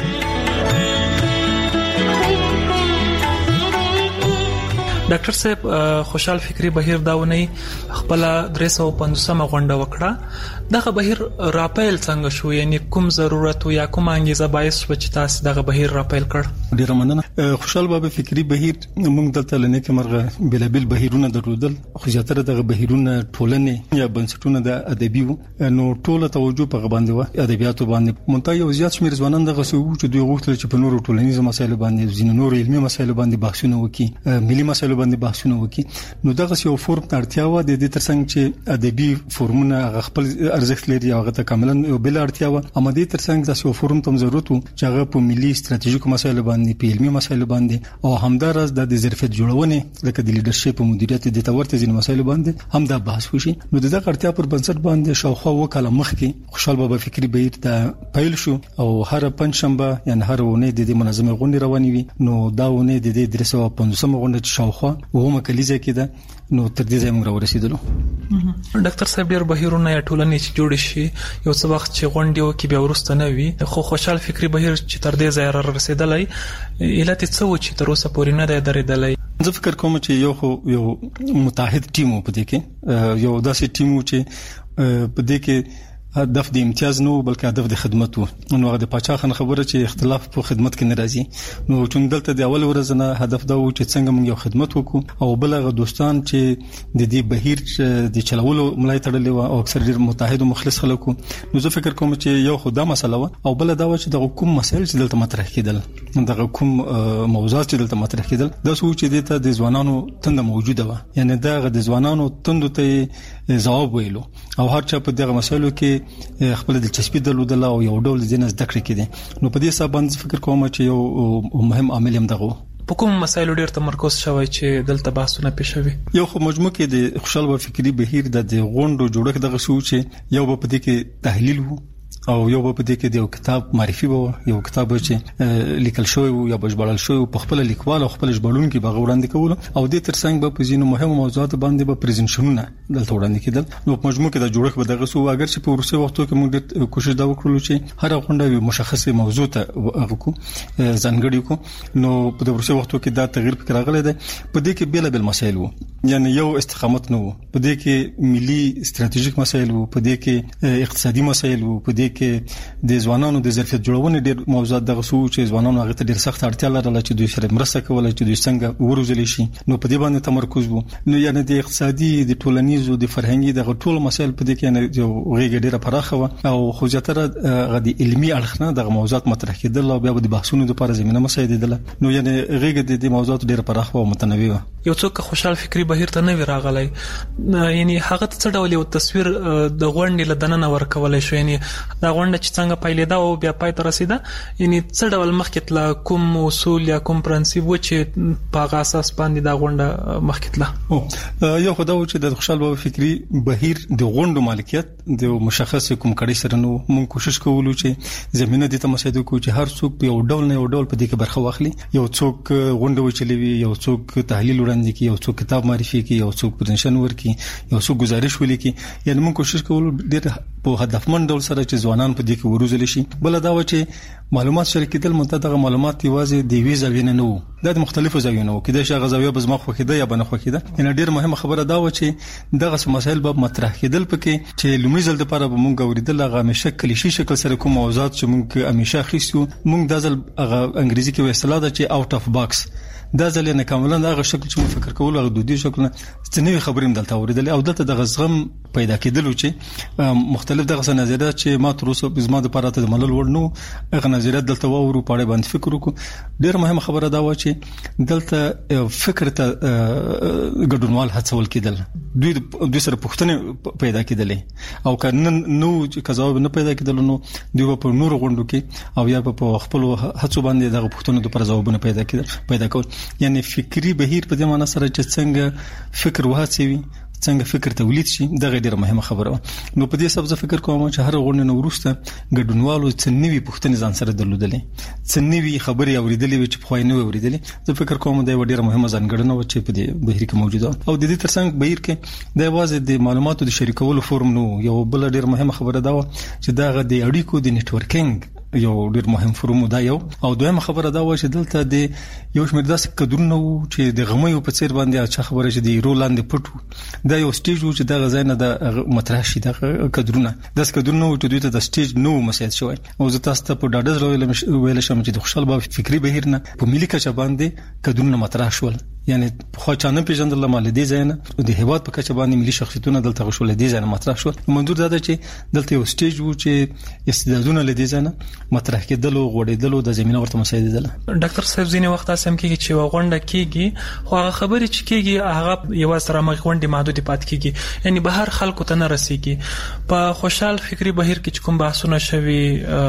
ډاکټر صاحب خوشحال فکری بهیر داونی خپل درې سوه پنځوسمه غونډه وکړه. دغه بهیر راپیل څنګه شو؟ یعنی کوم ضرورت یا کوم انګیزه باعث شو چې تاسو دغه بهیر راپیل کړ؟ ډیر مننه. خوشحال بابا فکری بهیر موږ دلته لنه کې مرغه بلابل بهیرونه درلودل، خو زیاتره دغه بهیرونه ټولنې یا بنسټونه د ادبي نو ټوله توجه په باندې و ادبیاتو باندې. مونږ یو زیات شمیر ځوانان دغه سو چې دوی غوښتل چې په نورو ټولنیزو مسایلو باندې ځینې نور علمي مسایلو باندې بحثونه وکړي، ملي مسایلو باندې بحثونه وکړي. نو دغه یو فورم اړتیا و د دې ترڅنګ چې ادبي فورمونه خپل ارزښت لري او هغه ته کاملا بل اړتیا و. امدې ترڅنګ د یو فورم تم ضرورت و چې هغه په ملي ستراتیژیکو مسایلو باندې په علمي مسایلو باندې او همدارس د ظرفیت جوړونې لکه د لیدرشپ او مدیریت د تورته ځین مسایلو باندې هم دا بحث وشي. نو دغه اړتیا پر بنسټ باندې شاوخوا وکاله مخکې خوشحال بابا فکری بهیر ته پیل شو او هر پنځشنبه یعنی هر ونې د دې منظمه غونډه روانې وي. نو دا ونې د دې درې سوه پنځوسمه غونډه شاوخوا ومه کلیزه کې ده. نو تر دې ځای موږ راورسېدلو. ډاکټر صاحب ډیر بهیرونه یا ټولنې چې جوړ شي یو څه وخت چې غونډې وکړي بیا ورسته نه وي، خو خوشحال فکری بهیر چې تر دې ځای را رسېدلی علت څه و چې تر اوسه پورې نه دی درېدلی؟ زه فکر کوم چې یو خو یو متحد ټیم و په دې کې، یو داسې ټیم و چې په دې کې هدف د امتیاز نو بلکې هدف د خدمت وو. نو هغه د پاچا خان خبره چې اختلاف په خدمت کې ناراضي، نو چون دلته د اول ورځ نه هدف دا و چې څنګه موږ یو خدمت وکړو او بلغه دوستان چې د دې بهیر د چلولو ملای تړلې و او اکثر ډیر متحد او مخلص خلک. نو زه فکر کوم چې یو خدا مسله و او بل دا و چې د کوم مسایل چې دلته مطرح کېدل، د کوم موضوعات چې دلته مطرح کېدل دا څه چې دته د ځوانانو تند موجوده و، یعنی دا د ځوانانو تند ته جواب ویلو او هر چا په دغه مسایلو کې خپل دلچسپي درلودل او یو ډول ځینې زده کړې کړي. نو په دې حساب باندې فکر کوم چې یو مهم عامل هم دغه په کوم مسایلو ډیر تمرکز شوی چې دلته بحثونه پېښوي. یو خو مجموع کې د خوشحال و فکری بهیر د غونډو جوړښت دغه شو چې یو په دې کې تحلیل وو او یو په دې کې د یو کتاب معرفي وو، یو کتاب چې لیکل شوی وو یا بشبړل شوی په خپل لیکوال او خپل ژباړون کې به وړاندې کول او د ترڅنګ به په ځینو مهمو موضوعات باندې به پریزنټیشنونه دلته وړاندې کېدل. نو په مجموع کې د جوړښت به دغه سو اگر چې په ورسې وختو کې موږ ډېر کوشش دا وکړو چې هر غونډه مشخصه موضوع ته وکړو ځانګړي کو. نو په ورسې وختو کې دا تغییر فکر راغلی دی. په دې کې بیل بیل مسایل وو، یعنی یو استقامت نو په دې کې ملي ستراتیژیک مسایل وو، په دې کې اقتصادي مسایل وو، په دې کې د ځوانانو د ظرفیت جوړونې ډېر موضوعات دغه سو چې ځوانانو هغه ته ډېر سخت اړتیا لرله چې دوی سره مرسته کوله چې دوی څنګه وروزل شي. نو په دې باندې تمرکز وو. نو یعنی د اقتصادي د ټولنیزو د فرهنګي دغه ټول مسایل په دې کې نه یو غیږ ډېره پراخه و او خو زیاتره غدي علمي اړخ نه دغه موضوعات مطرح کېدل او بیا د بحثونو لپاره زمينه مساعدېدله. نو یعنی غیږ د دې موضوعات ډېره پراخه او متنوع و. یو څوک خوشحال فکری بهیر ته نه راغلی، یعنی هغه څه ډول یو تصویر د غونډې لدننه ورکولای شو، یعنی دا غونډه چې څنګه پایلیدا او بیا پای ته رسیده، یعنی څه ډول مخکې تل کوم اصول یا کوم پرنسپ و چې په هغه اساس باندې دا غونډه مخکې تل. یو خدای چې د خوشحال بابا فکری بهیر د غونډو مالکیت د مشخص کوم کړي سره نو موږ کوشش کوو چې زمينه د تمسید کو چې هر څوک په یو ډول نه یو ډول په دې کې برخه واخلي. یو څوک غونډه وچلوي، یو څوک تحلیل وړاندې کوي، یو څوک کتاب معرفي کوي، یو څوک پرزنټیشن ورکي، یو څوک گزارش ولیکي. یعنی موږ کوشش کوو ډېر په هدفمند ډول سره چې ځوانان په دې کې وروزل شي. بل دا و چې معلومات شریکېدل متدغه معلومات یوازې د وی زاویې نه وو، د مختلفو زاویو نه وو، کله چې غزاویه به زما خوخیده یا بنه خوخیده. یعنی ډېر مهمه خبره دا و چې دغه مسایل به مطرح کېدل پکې چې لومړی ځل د لپاره به مونږ اوریدل هغه همیشه کلیشي شکل سره کوم موضوعات چې مونږ همیشه خېستو. مونږ د ځل هغه انګریزي کې اصطلاح ده چې اوټ اف باکس، دا ځل نه کاملا هغه شکل چې مونږ فکر کول هغه دودي شکل نه څنګه خبرې مدلته اوریدل او دلته د غزغم پیدا کېدل چې مختلف دغه نظریات چې ما تر اوسه زما د لپاره ته ملل ورنو هغه نظریات دلته وورو پاړې باندې فکر وکړو. ډېر مهمه خبره دا و چې دلته فکر ته ګډونوال هڅول کېدل، دوی دوی سره پوښتنه پیدا کېدلې او کله نو چې ځواب نه پیدا کېدل نو دوی په نور غونډو کې او یا په خپل هڅو باندې دغه پوښتنو لپاره ځوابونه پیدا کېدل پیدا کول. یعنی فکری بهیر په دې معنی سره چې څنګه فکر وهڅوي، څنګه فکر تولید شي، دا ډېره مهمه خبره ده. نو په دې سبب فکر کوم چې هر غونډه نو ورسته ګډونوالو څنګه پوښتنې ځان سره درلودلې، څنګه خبري اوریدلې چې په خوای نه اوریدلې. زه فکر کوم دا ډېره مهمه ځانګړنه و چې په دې بهیر کې موجوده او د دې ترڅنګ بهیر کې د یوازې د معلوماتو د شریکولو فورم نو یو بل ډېر مهمه خبره ده چې دا غو د اړیکو د نتورکینګ یو ډېر مهم فورم دا یو. او دویمه خبره دا و چې دلته د یو شمېر داسې کډرونه وو چې د غمیو په څیر باندې چې خبره چې د رولاند پټو دا یو سټیج وو چې دا غزا نه د مطرح شي د کډرونه داس کډرونه وو چې دوی ته د سټیج نو مسایل شوی. او زه تاسو ته په ډاډه ویل شم چې د خوشحال بابا فکری بهیر نه په ملي کچه باندې کډرونه مطرح شول. یعنی خو چانه پیژندل مال دي زینه د هیواد په کچه باندې ملي شخصیتونه دلته غوښول دي زینه مطرح شول. منظور دا ده چې دلته یو سټیج وو چې استعدادونه لدی زینه مطرح کېدل او غوړېدل د زمينه ورته مساعدېدل. ډاکټر صاحب ځینې وخت اسم کېږي چې وغونډه کېږي خو هغه خبرې چې کېږي هغه یو سره مخ غونډې محدود پات کېږي، یعنی به هر خلکو ته نه رسیږي. په خوشحال فکری بهیر کې کوم بحثونه شوي،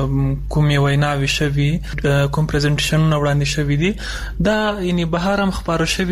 کوم ویناوي شوي، کوم پریزنټیشن وړاندې شوي دي، دا یعنی به هر هم خبره شوي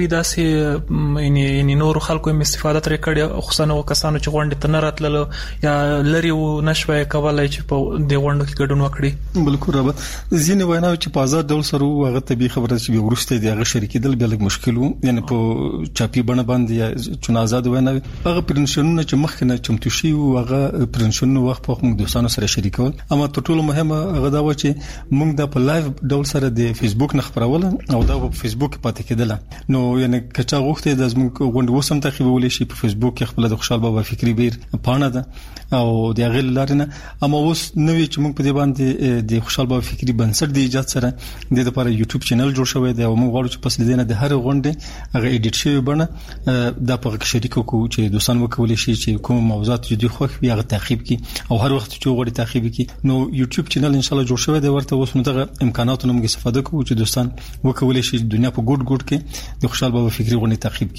داسې یعنی یعنی نور خلکو هم استفاده ترې کړي، خصوصا کسانو چې غونډې ته نه راتللو یا لري و نشوي کولای چې په دې غونډو کې ګډون وکړي. بالکل رابط ځینې ویناوي چې په آزاد ډول سره هغه طبي خبره چې ورسته دی هغه شریکېدل بیا لږ مشکل وو، یعنی په چاپی بڼه باندې یا چون آزاد ویناوي هغه پرنشنونه چې مخکنه چمتو شي او هغه پرنشنونه وخت په موږ دوستانو سره شریکول. اما تر ټولو مهمه هغه دا و چې موږ د په لایو ډول سره د فیسبوک نه خبرول او دا په فیسبوک پاتې کېدل. نو یعنی کچا غوښته د زموږ غونډه وسم تعقیبول شي په فیسبوک کې خپل د خوشحال بابا فکری بهیر پاڼه ده او د غل لارنه. اما اوس نوې چې موږ په دې باندې د خوشحال بابا فکری بنسټ د ایجاد سره د لپاره یوټیوب چینل جوړ شوی دی او موږ غواړو چې پس لیدنه د هر غونډه هغه ایډیټ شوی بڼه د په کې شریک کوو چې دوستان وکول شي چې کوم موضوعات جدي خوښ وي هغه تعقیب کی او هر وخت چې غوړي تعقیب کی. نو یوټیوب چینل ان شاء الله جوړ شوی دی ورته اوس موږ دغه امکاناتو موږ استفاده کوو چې دوستان وکول شي دنیا په ګډ ګډ کې د خوشحال بابا فکری غونډه تعقیب کی.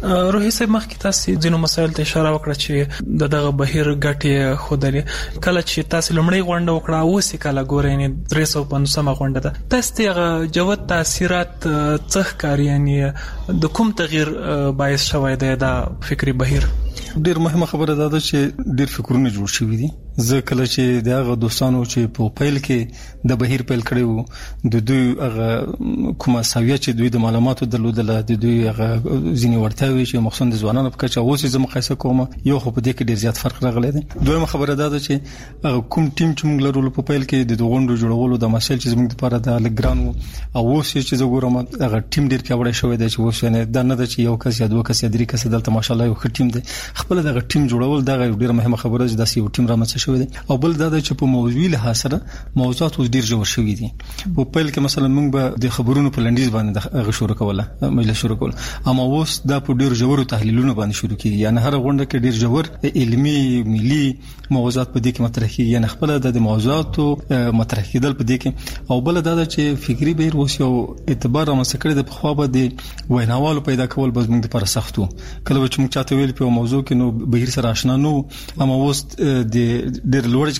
روحي صاحب مخکې تاسو ځینو مسایل ته اشاره وکړه چې د دغه بهیر ګټې خودري کله چې تاسو لمړی غونډه وکړه اوس کله ګورئ نه درې سوه پنځوسمه غونډه ده تاسو ته جوت تاثیرات څه کاری یعنی د کوم تغییر باعث شوی دی دا فکری بهیر؟ ډیر مهمه خبره ده چې ډیر فکرونه جوړ شوي دي. زه کله چې د هغه دوستانو چې په پیل کې د بهیر پیل کړی وو د دوی هغه کومه ساویه چې دوی د معلوماتو درلودله د دوی هغه ځینې وړتیاوې چې مخصوصا د ځوانانو په کچه اوس زه مقایسه کوم یو خو په دې کې ډیر زیات فرق راغلی دی. دویمه خبره ده چې هغه کوم ټیم چې موږ لرو په پیل کې د غونډو جوړولو د مسایل چې زموږ لپاره د لګران وو او اوس چې زه ګورم هغه ټیم ډیر پیاوړی شوی دی چې اوس نه دا نه ده چې یو کس یا دوه کس یا درې کس دلته ماشاءالله یو ښه ټیم دی. خپل دغه ټیم جوړول دا ډیره مهمه خبره ده چې داسې یو ټیم رامنځته شوی دی. او بل دا چې په موضوعي لحاظ سره موضوعات اوس ډیر جوړ شوي دي. په پیل کې مثلا موږ به د خبرونو په لنډیز باندې د شروع کوله مجلس شروع کول اما اوس دا په ډیر جوړو تحلیلونو باندې شروع کیږي. یعنی هر غونډه کې ډیر جوړ علمي ملي موضوعات په دې کې مطرح کیږي. یعنی خپل د موضوعاتو مطرح کېدل په دې کې. او بل دا چې فکری بهیر اوس یو اعتبار رامنځته کړی د خو به د ویناوالو پیدا کول بس موږ لپاره سختو. کله چې موږ چاته ویل په موضوع کې نو بهیر سره آشنا نو اما اوس د ډیر لوړ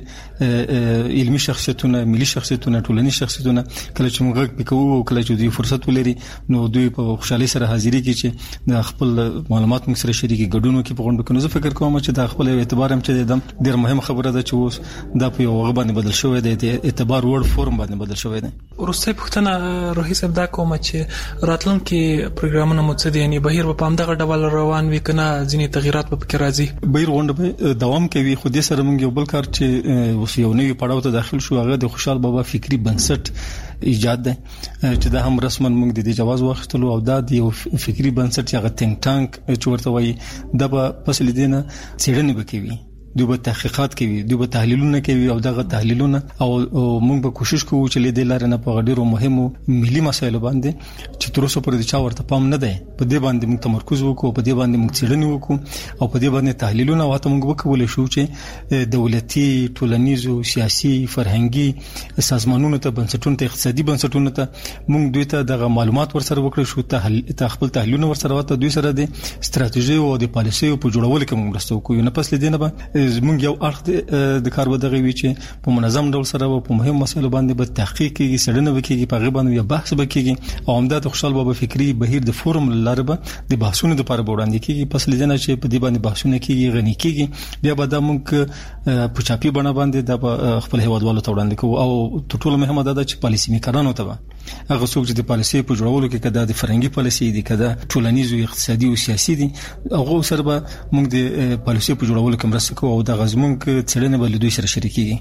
چې علمي شخصیتونه ملي شخصیتونه ټولنیز شخصیتونه کله چې موږ پکوو کله چې دوی فرصت ولري نو دوی په خوشحالي سره حاضرې کې چې د خپل معلومات موږ سره شریکي ګډونو کې په غونډه کې نو زه فکر کوم چې د خپل اعتبار هم چې د ډیر مهمه خبره ده چې اوس دا په یو وغه باندې بدل شوی دی د اعتبار وړ فورم باندې بدل شوی دی. ورسته پښتنه روحي صاحب دا کوم چې راتلونکي پروګرامونه مو څه دي یعنی بهیر په همدغه ډول روان وي کنه ځینې تغیرات په کې راځي؟ بهیر غونډه دوام کوي خو دې سره موږ یو بل کار چې اوس یو نوی پړاو ته داخل شو هغه د خوشحال بابا فکری بنسټ ایجاد دی چې دا هم رسما موږ د دې جواز واخیستلو او دا د یو فکری بنسټ هغه تینک ټانک چې ورته وایي دا په فصل دینه څېړنې وکوي دوی به تحقیقات کوي دوی به تحلیلونه کوي او دغه تحلیلونه او موږ به کوشش کوو چې لیدل لري نه په ډیرو مهمو ملي مسایلو باندې چې تر اوسه پورې د چا ورته پام نه دی په دې باندې موږ تمرکز وکړو په دې باندې موږ څېړنې وکړو او په دې باندې تحلیلونه واته موږ وکولای شو چې دولتي ټولنیزو سیاسي فرهنګي سازمانونو ته بنسټونو ته اقتصادي بنسټونو ته موږ دوی ته دغه معلومات ورسره وکړو شو ته خپل تحلیلونه ورسره واته دوی سره د ستراتیژي او د پالیسي په جوړولو کې موږ مرسته وکړو نه پس لیدنه به زموږ یو اړخ د کار ودغه وی چې په منظم ډول سره په مهم مسایلو باندې به تحقیق کیږي څېړنه وکړي په غیبه باندې بحث وکړي او همدا د خوشحال بابا فکری بهیر د فورم لاره د بحثونو لپاره وړاندې کیږي پس لیدنه چې په دې باندې بحثونه کیږي غني کیږي بیا به د موږ په چاپی بڼه باندې د خپل هیوادوالو ته وړاندې کوو او تر ټولو مهمه ده چې پالیسي میکرانو ته هغه څوک چې د پالیسي په جوړولو کې کده د فرهنګي پالیسي دي کده ټولنیز او اقتصادي او سیاسي دي هغه سره به موږ د پالیسي په جوړولو کې مرسته کوو او د غزمون کې څېړنه بل دوی سره شریکي.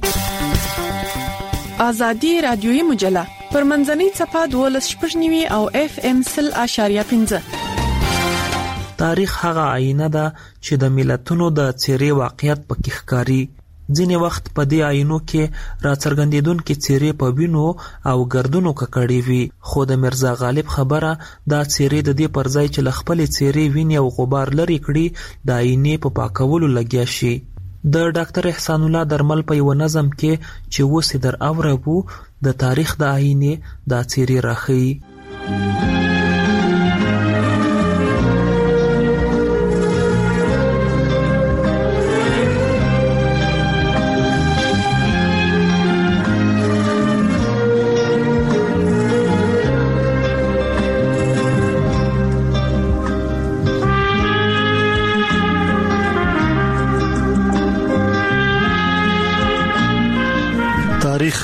آزادي رادیوي مجله پر منځنۍ صفحه دولس شپږنیوي او اف ام صفر اشاریه پنځه. تاریخ هغه آینه ده چې د ملتونو د څېرې واقعیت پکې ښکاري. ځینې وخت په دې آینو کې راڅرګندېدونکې څېرې په وینو او ګردونو ککړې وي خو د مرزا غالب خبره دا څېرې د دې پر ځای چې له خپلې څېرې وینې او غبار لرې کړي د آینې په پاکولو لګیا شي. د ډاکټر احسان الله درمل په یو نظم کې چې وسې در اوربو د تاریخ د آینې دا څېرې راخي. تاریخ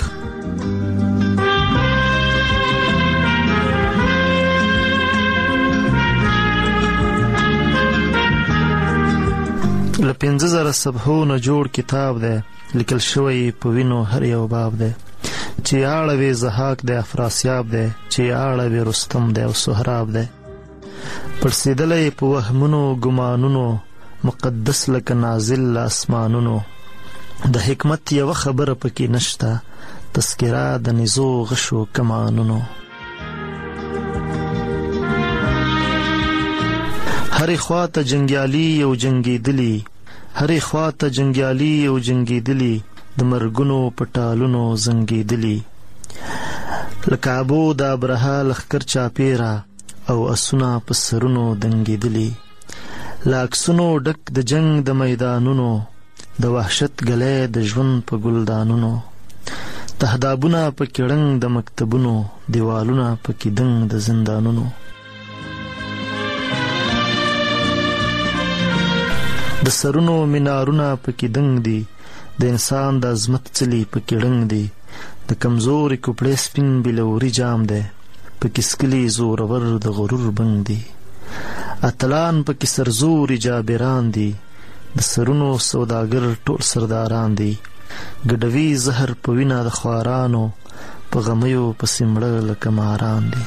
له پنځه زره صفحو نه جوړ کتاب دی لیکل شوی په وینو هر یو باب دی چې اړوي زهاک دی افراسیاب دی چې اړوي رستم دی او سهراب دی پرسیدلې په وهمونو ګمانونو مقدس لکه نازل اسمانونو د حکمت یو خبره پکې نشته تذکرہ د نزو غشو کمانونو هرې خواته جنگیالي او جنگیدلی هرې خواته جنگیالي او جنگیدلی د مرګونو پټالونو زنګیدلی لکه ابو د ابرهه لخر چاپیرا او اسونه په سرونو دنګېدلي، له عکسونو ډک د جنگ د میدانونو، د وحشت ګلی د ژوند په ګلدانونو، تهدابونه پکې ړنګ د مکتبونو، دیوالونه پکې دنګ د زندانونو. د سرونو مینارونه پکې دنګ دي، د انسان د عظمت څلی پکې ړنګ دي، د کمزوري کوپړې سپین بلوري جام دی، پکې سکلي زورور د غرور بنګ دي. اتلان پکې سرزوري جابران دي، د سرونو سوداګر ټول سرداران دي، ګډوي زهر په وینه د خوارانو، په غمیو پسې مړه لکه ماران دي.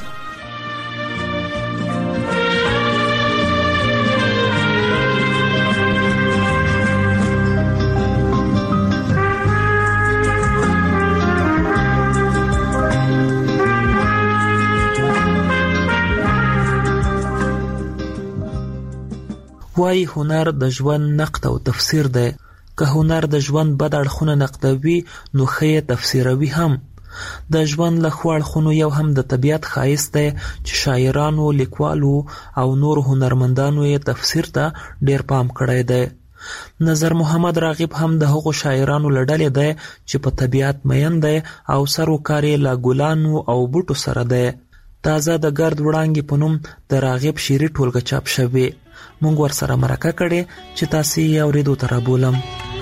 وای هنر د ژوند نقد او تفسیر دی، که هنر د ژوند بد اړخونه نقدوي نو ښه یې تفسیروي هم. د ژوند له ښو اړخونو یو هم د طبیعت ښایست دی چې شاعرانو، لیکوالو او نور هنرمندانو یې تفسیر ته ډیر پام کړی دی. نظر محمد راغب هم د هغو شاعرانو له ډلې دی چې په طبیعت مین دی او سر و کار یې له ګلانو او بوټو سره دی. تازه د ګرد وړانګې په نوم د راغب شعري ټولګه چاپ شوې. مونږ ورسره مرکه کړې چې تاسې یې اورېدو ته رابولم.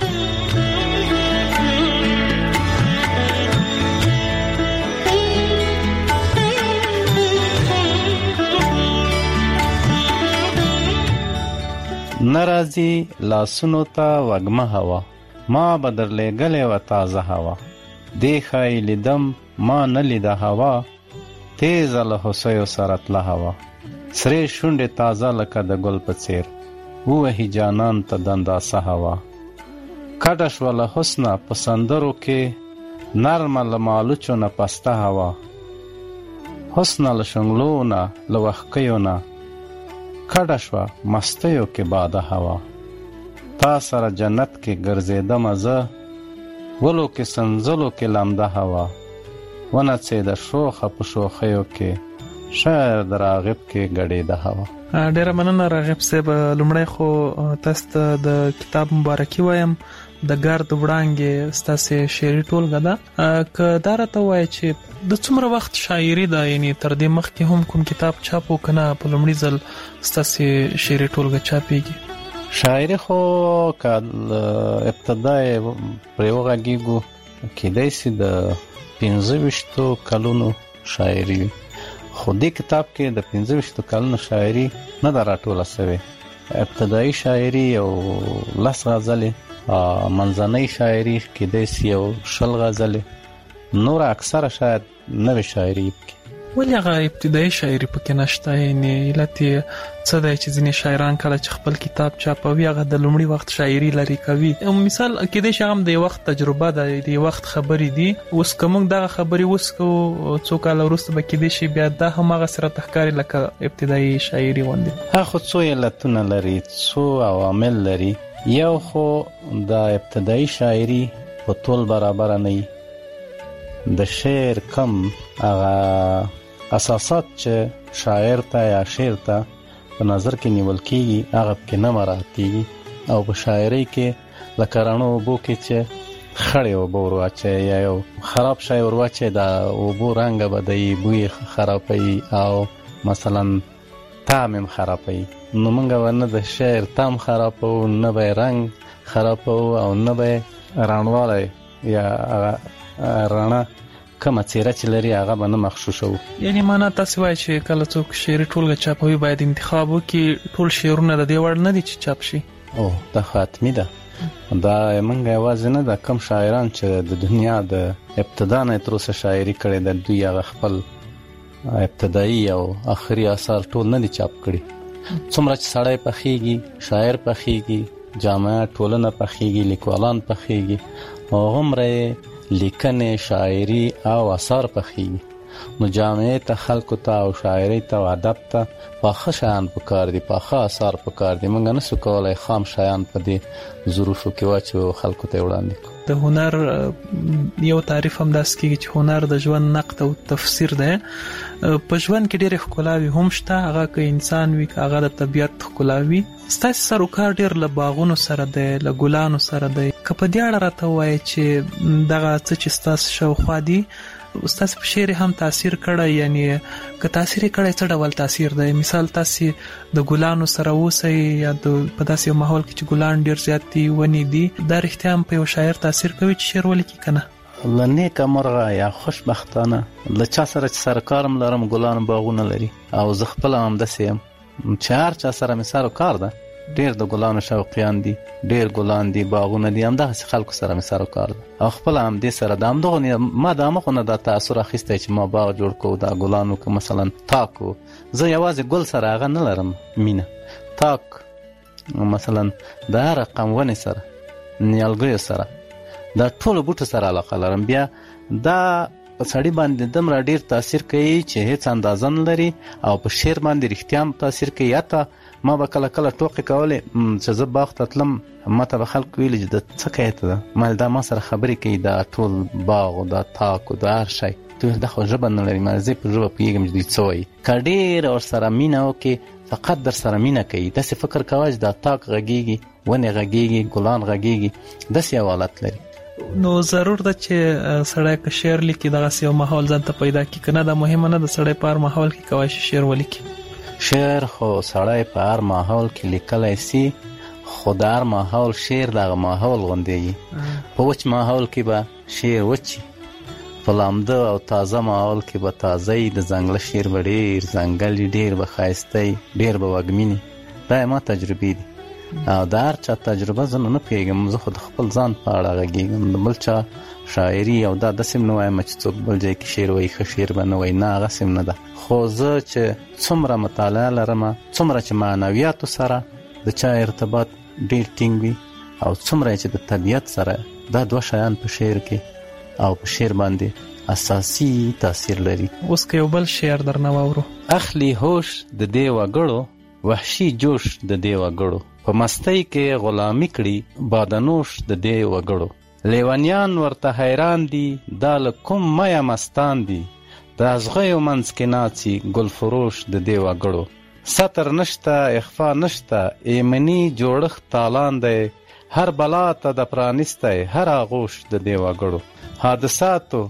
نرازی لاسونو ته وږمه هوا، ما به درلېږلې وه تازه هوا، دې ښایي لیدم ما نه لیده هوا، تیزه له هوسیو سره تله هوا، سرې شونډې تازه لکه د ګل په څیر، ووهي جانان ته د انداسه هوا، کډه شوه له حسنه په سندرو کې، نرمه له مالوچو نه پسته هوا، حسنه له شنګلو نه له وښکیو نه، کډه شوه مستیو کې باده هوا، تا سره جنت کې ګرځېدمه زه، ولو کې سنځلو کې لمده هوا، ونڅېده شوخه په شوخیو کې، شاعر د راغب کې ګډېده هوا. ډیره مننه راغب صاحب. لومړی خو تاسو ته د کتاب مبارکي وایم. د ګرد وړانګې ستاسې شعري ټولګه ده. که دا راته ووایې چې د څومره وخت شاعري ده، یعنې تر دې مخکې هم کوم کتاب چاپ و که نه په لومړي ځل ستاسې شعري ټولګه چاپېږي؟ شاعري خو که ابتدا یې پرې وغږېږو کیدای شي د پنځه ویشتو کلونو شاعري وي، خو دې کتاب کې د پنځه ویشتو کلونو شاعري نه ده راټوله سوې. ابتدایي شاعري یو لس غزلې، منځنۍ شاعري کیدای شي یو شل غزلې، نور اکثره شاید نوې شاعري پکې. ولې هغه ابتدایي شاعري پکې نشته؟ یعنې علت یې څه دی چې ځینې شاعران کله چې خپل کتاب چاپوي هغه د لومړي وخت شاعري لرې کوي؟ مثال کیدای شي هم د یو وخت تجربه ده، د یو وخت خبرې دي. اوس که موږ دغه خبرې اوس کوو څو کاله وروسته به کیدای شي بیا دا هماغسې راته ښکاري لکه ابتدایي شاعري غوندې. هغه خو څو علتونه لري، څو عوامل لري. یو خو د ابتدایي شاعري په طول برابره نه وي، د شعر کم هغه اساسات چې شاعر ته یا شعر ته په نظر کې نیول کېږي هغه پکې نه مراعاتېږي، او په شاعرۍ کې لکه رڼو اوبو کې چې خړې اوبه ور واچوي یا یو خراب شی ور واچوي، د اوبو رنګ بدوي، بوی خرابوي او مثلا طعم هم خرابوي. نو موږ ونه د شعر طعم خرابوو، نه به رنګ خرابوو او نه به رڼوالی یا رڼا کومه څیره چې لري هغه به نه مغشوشوو. یعنې معنا تاسې وایي چې کله څوک شعري ټولګه چاپوي باید انتخاب وکړي، ټول شعرونه د دې وړ نه دي چې چاپ شي؟ او دا خو حتمي ده. دا موږ یوازې نه ده، کم شاعران چې د دنیا د ابتدا نه تر اوسه شاعري کړې ده دوی هغه خپل ابتدایي او آخري اثار ټول نه دي چاپ کړي. څومره چې سړی پخېږي، شاعر پخېږي، جامعه ټولنه پخېږي، لیکوالان پخېږي، هغومره لیکنې، شاعري او اثار پخېږي. نو جامعې ته خلکو ته او شاعرۍ ته او ادب ته پاخه شیان پکار دي، پاخه اثار پکار دي. موږ نسو کولای خام شیان په دې ظروفو کې واچو خلکو ته وړاندې کړو. د هنر یو تعریف هم داس کېږي چې هنر د ژوند نقد او تفسیر دی. په ژوند کې ډېرې ښکلاوي هم شته، هغه که انسان وي که هغه د طبیعت ښکلاوي. ستاسې سروکار ډېر له باغونو سره دی، له ګلانو سره دی. که په دې اړه راته ووایې چې دغه څه چې ستاسو شاوخوا دي ستاسو په شعر هم تاثیر کړی، یعنی که تاثیر یې کړی څه ډول تاثیر دی؟ مثال تاسې د ګلانو سره اوسئ یا په داسې یو ماحول کې چې ګلان ډېر زیات دي، ونې دي، دا رښتیا هم په یو شاعر تاثیر کوي چې شعر ولیکي که نه؟ له نیکه مرغه یا خوشبختانه له چا سره چې سرکار هم لرم ګلانو باغونه لري او زه خپله همداسې یم چې هر چا سره مې سروکار ده، ډېر د ګلانو شوقیان دي، ډېر ګلان دي، باغونه دي، همدغسې خلکو سره مې سروکار ده او خپله همدې سره د همدغو ما د همغو نه دا تاثر اخیستی چې ما باغ جوړ کړو، دا ګلانو که مثلا تاک و، زه یوازې ګل سره هغه نه لرم مینه، تاک مثلا د هر رقم ونې سره، نیالګیو سره، دا ټولو بوټو سره علاقه لرم. بیا دا په سړي باندې دومره ډېر تاثیر کوي چې هیڅ اندازه نه لري او په شعر باندې رښتیا هم تاثیر کوي. حتی ما به کله کله ټوکې کولې چې زه باغ ته تلم، ما ته به خلکو ویلي چې د څه کوې ته ده، ما دا ما سره خبرې کوي، دا ټول باغ او دا تاک او دا هر شی. دا خو ژبه نه لري، ما زه په ژبه پوهېږم چې دوی څه وایي. که ډېره ورسره مینه وکړې فقط در سره مینه کوي، داسې فکر کوه چې دا تاک غږېږي، ونې غږېږي، ګلان غږېږي، داسې یو حالت لري. نو ضرور ده چې سړی که شعر لیکي دغسې یو ماحول ځان ته پیدا کړي، که نه دا مهمه نه ده سړی په هر ماحول کې کولی شي شعر ولیکي؟ شعر خو سړی په هر ماحول کې لیکلی سي، خو د هر ماحول شعر دغه ماحول غوندې په وچ ماحول کې به شعر وچي، په لامده او تازه ماحول کې به تازه وي، د ځنګله شعر به ډېر ځنګل ډېر به ښایسته وي، ډېر به وږمین. دا ما تجربې دي او د هر چا تجربه زه نو نه پوهېږم، زه خو د خپل ځان په اړه غږېږم، د بل چا شاعري او دا داسې هم نه وایم چې څوک بل ځای کې شعر وایي ښه شعر به نه وایي، نه هغسې هم نه ده. خو زه چې څومره مطالعه لرم، څومره چې معنویاتو سره د چا ارتباط ډېر ټینګ وي او څومره چې د طبیعت سره، دا دوه شیان په شعر کې او په شعر باندې اساسي تاثیر لري. اوس که یو بل شعر درنه واورو: اخلي هوش د دې وګړو، وحشي جوش د دې وګړو، په مستۍ کې غلامي کړي بادنوش د دې وګړو، لیونیان ورته حیران دي دا له کوم مایه مستان دي، د ازغیو منځ کې ناڅي ګل فروش د دې وګړو، ستر نشته اخفا نشته ایمني جوړښت تالان دی، هر بلا ته د پرانستی هر آغوش د دې وګړو، حادثاتو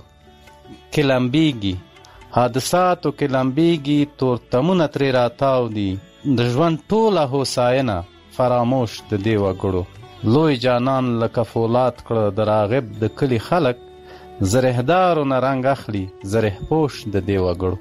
کې لمبیږي حادثاتو کې لمبیږي تورتمونه ترې راتاو دي، د ژوند ټوله هوساینه فراموش د دې وګړو، لوی جانان لکه فولاد کړه د راغب د کلي خلک، زرهدارو نه رنګ اخلي زرح پوش د دې وګړو.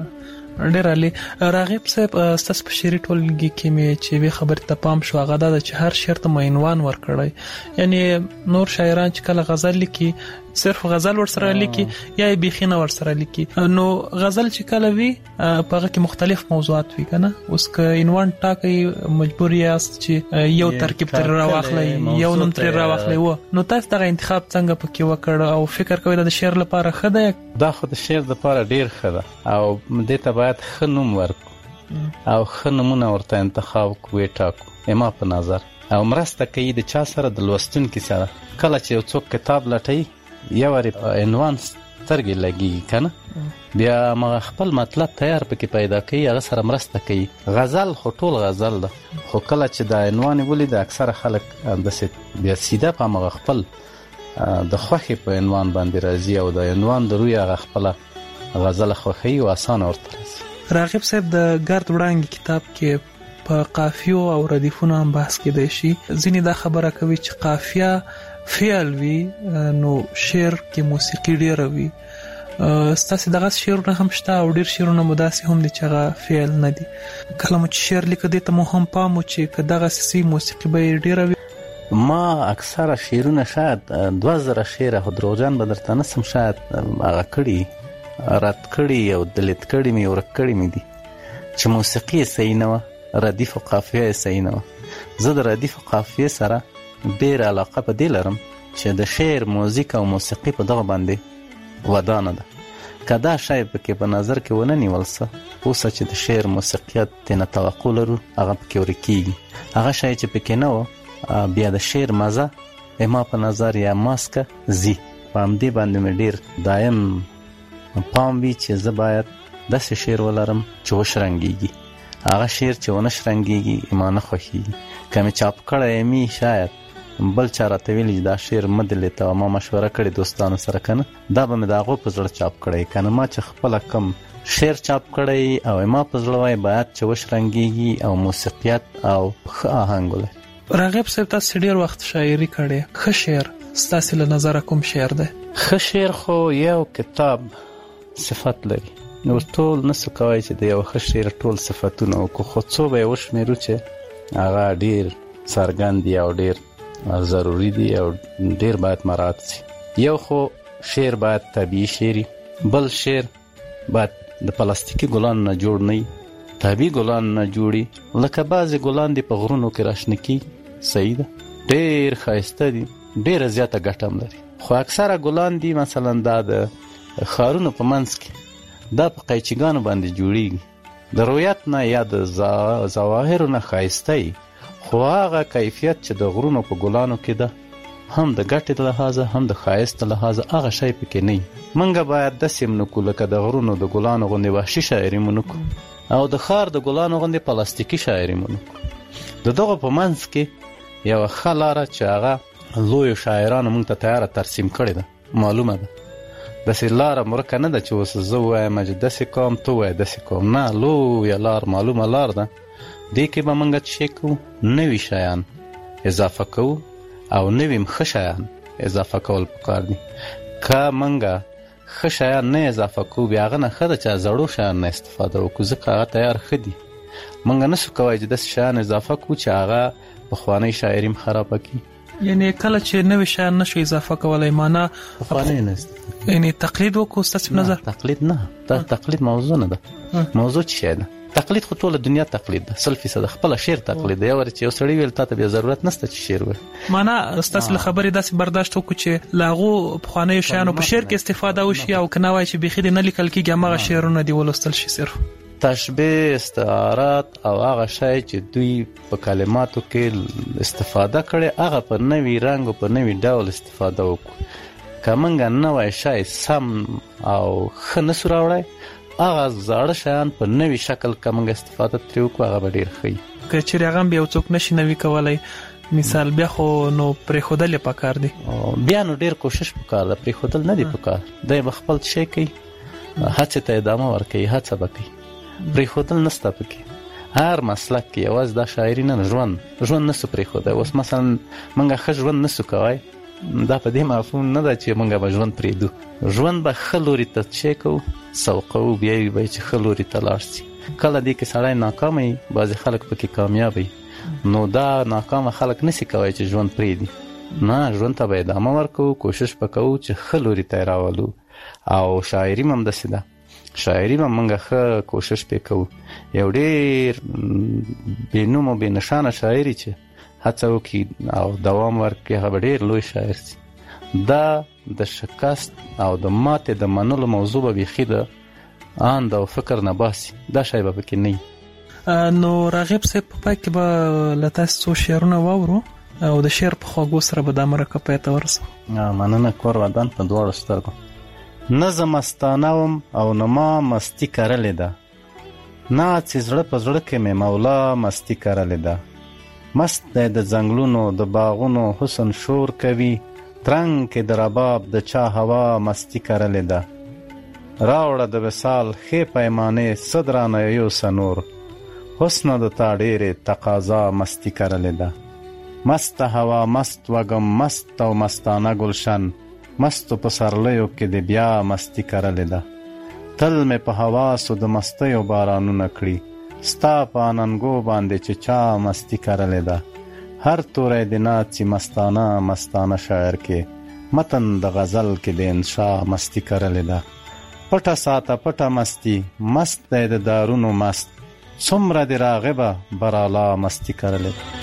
ډېر عالي. راغب صاحب، ستاسو په شعري ټولګي کې مې چې یوې خبرې ته پام شو، هغه دا ده چې هر شعر ته مې عنوان ورکړی، یعنی نور شاعران چې کله غزل لیکي صرف غزل ورسره لیکي یا یې بیخي نه ورسره لیکي، نو غزل چې کله وي په هغه کې مختلف موضوعات وي که نه. اوس که عنوان ټاکئ مجبور یاست چې یو ترکیب ترې راواخلئ، یو نوم ترې راواخلئ، و نو تاسو دغه انتخاب څنګه پکې وکړ او فکر کوئ دا د شعر لپاره ښه ده؟ دا خو د شعر لپاره ډېر ښه ده او دې ته باید ښه نوم ورکړو او ښه نومونه ورته انتخاب کړو، وټاکو ما په نظر، او مرسته کوي د چا سره، د لوستونکي سره. کله چې یو څوک کتاب لټوي یو وارې په عنوان سترګې لګېږي که نه، بیا مغه خپل مطلب تیار پکې پیدا کوي، هغه سره مرسته کوي. غزل خو ټول غزل ده، خو کله چې دا عنوان یې ولید اکثره خلک همداسې بیا سیده په همغه خپل د خوښې په عنوان باندې راځي او د عنوان د روی هغه خپله غزله خوښوي او اسانه ورته راځي. راغب صاحب، د ګرد وړانګې کتاب کې په قافیو او ردیفونو هم بحث کېدی شي. ځینې دا خبره کوي چې قافیه فعل وي نو شعر کې موسیقي ډېره وي. ستاسې دغسې شعرونه هم شته او ډېر شعرونه مو داسې هم دي چې هغه فعل نه دي. کله مو چې شعر لیکه دې ته مو هم پام و چې که دغسې سي موسیقي به یې ډېره وي؟ ما اکثره شعرونه شاید دوه زره شعره، خو دروغجن به درته نسم، شاید هغه کړي رد کړي او دلیت کړي مې ورک کړي مې دي چې موسیقي یې صحیح نه وه، ردیف او قافیه یې صحیح نه وه. زه د ردیف او قافیې سره ډېر علاقه په دې لرم چې د شعر موزیک او موسیقي په دغه باندې ودانه ده. کدا شای پکې په نظر کې ونه نیول څه اوس چې د شعر موسیقیت تنه توقع لرو هغه پکې ورکیږي هغه شای چې پکې نه و بیا د شعر مزه ما په نظر یا ماسکه زی په همدې باندې مې ډېر دایم پام وي چې زه باید داسې شعر ولرم چې وشرنګېږي هغه شعر چې ونه شرنګېږي ما نه خوښېږي که مې چاپ کړی مي شاید بل چا راته ویلي چې دا شعر مه دلې ته ما مشوره کړې دوستانو سره که نه دا به مې د هغو په زړه چاپ کړی که نه ما چې خپله کم شعر چاپ کړی او ما په زړه وای باید چې وشرنګېږي او موسیقیت او ښه آهنګ ولري. راغب صاحب تاسو ډېر وخت شاعري کړې ښه شعر ستاسې له نظره کوم شعر دی؟ ښه شعر خو یو کتاب صفت لري نو ټول نسو کوای چې د یو ښه شعر ټول صفتونه وکړو خو څو به یې وشمېرو چې هغه ډېر څرګند دي او ډېر ضروري دي او ډېر باید مراعات شي. یو خو شعر باید طبیعي شعري بل شعر باید د پلاستیکي ګلانو نه جوړ نه وي طبیعي ګلانو نه جوړي لکه بعضې ګلان دي په غرونو کې راشنه کېږي صحیح ده ډېر ښایسته دي ډېره زیاته ګټه هم لري خو اکثره ګلان دي مثلا دا د ښارونو په منځ کې دا په قیچیګانو باندې جوړیږي د رویت نه یا د ظواهرو نه ښایسته وي خو هغه کیفیت چې د غرونو په ګلانو کې ده هم د ګټې لحاظه هم د ښایست لحاظه هغه شی پکې نه وي موږ باید داسې م نکړو لکه د غرونو د ګلانو غوندې وحشي شاعري م نکړو او د ښار د ګلانو غوندې پلاستیکي شاعري م نکړو د دغو په منځ کې یوه ښه لاره چې هغه لویو شاعرانو موږ ته تیاره ترسیم کړې ده معلومه ده داسې لاره مرکه نه ده چې اوس زه ووایم چې داسې کوم ته ووایه داسې کوم نه لویه لار معلومه لار ده دې کې به موږ څه کوو نوي شیان اضافه کوو او نوي ښه شیان اضافه کول پکار دي که موږ ښه شیان نه اضافه کوو بیا هغه نه ښه ده چې زړو شیان نه استفاده وکړو ځکه هغه تیار ښه دي موږ نسو کولی چې داسې شیان اضافه کړو چې هغه پخوانۍ شاعري هم خرابه کړي یعنی کله چې نوي شیان نشو اضافه کولی معنا پخوانۍ نه یعنی تقلید وکړو ستاسې په نظر تقلید نه دا تقلید موضوع نه ده موضوع څه شی ده تقلید خو ټوله دنیا تقلید ده سل فیصده خپله شعر تقلید ده یو وارې چې یو سړی ویل تا ته بیا ضرورت نشته چې شعر وایي معنا ستاسې له خبرې داسې برداشت وکړو چې له هغو پخوانیو شیانو په شعر کې استفاده وشي او که نه وایي چې بیخي دې نه لیکل کېږي هماغه شعرونه دې ولوستل شي صرف تشبیه استعارات او هغه شی چې دوی په کلماتو کې استفاده کړي هغه په نوي رنګ او په نوي ډول استفاده وکړو که موږ نوی شی سم او ښه نسو راوړی هغه زاړه شیان په نوي شکل که موږ استفاده ترې وکړو هغه به ډېر ښه وي که چیرې هغه هم بیا یو څوک نشي نوي کولی مثال بیا خو نو پرېښودل یې پکار دي بیا نو ډېر کوشش پکار ده پرېښودل نه دي پکار دی به خپل شی کوي هڅې ته ادامه ورکوي هڅه به کوي پرېښودل نسته پکې هر مسلک کې یوازې دا شاعري نه ژوند ژوند نسو پرېښودی اوس مثلا موږ ښه ژوند نسو کوی دا په دې مفهوم نه ده چې موږ به ژوند پرېږدو ژوند به ښه لوري ته څه کوو سوقوو بیا یې به چې ښه لوري ته لاړ شي کله دې کې سړی ناکامه وي بعضې خلک پکې کامیاب وي نو دا ناکامه خلک نسي کوی چې ژوند پرېږدي نه ژوند ته به ادامه ورکوو کوشش به کوو چې ښه لوري ته یې راولو او شاعري هم همداسې ده شاعري به موږ ښه کوشش پې کوو یو ډېر بې نوم او بې نښانه شاعري چې هڅه وکړي او دوام ورکړي هغه به ډېر لوی شاعر شي دا د شکست او د ماتې د منلو موضوع به بیخي د اند او فکر نه باسي دا شی به پکې نه وي نو راغب صاحب په پای کې به له تاسو څو شعرونه واورو او د شعر په خواږو سره به دا مرکه پای ته ورسو مننه کور ودان په دواړو سترګو نه زه مستانه وم او نه ما مستي کرلې ده نه چې زړه په زړه کې مې مولا مستي کرلې ده مست دی د ځنګلونو د باغونو حسن شور کوي ترنګ کې د رباب د چا هوا مستی کرلې ده راوړه د وصال ښې پیمانې صدرانه یوسه نور حسنه د تا ډېرې تقاضا مستی کرلې ده مست هوا مست وږم مست او مستانه ګلشن مستو په سرلیو کې د بیا مستی کرلې ده تل مې په حواسو د مستیو بارانونه کړي ستا په اننګو باندې چې چا مستی کرلې ده هر توری د ناڅي مستانه مستانه شاعر کې متن د غزل کې د انشا مستی کرلې ده پټه ساته پټه مستی مست دی د دارونو مست څومره د راغبه برالا مستی کرلې ده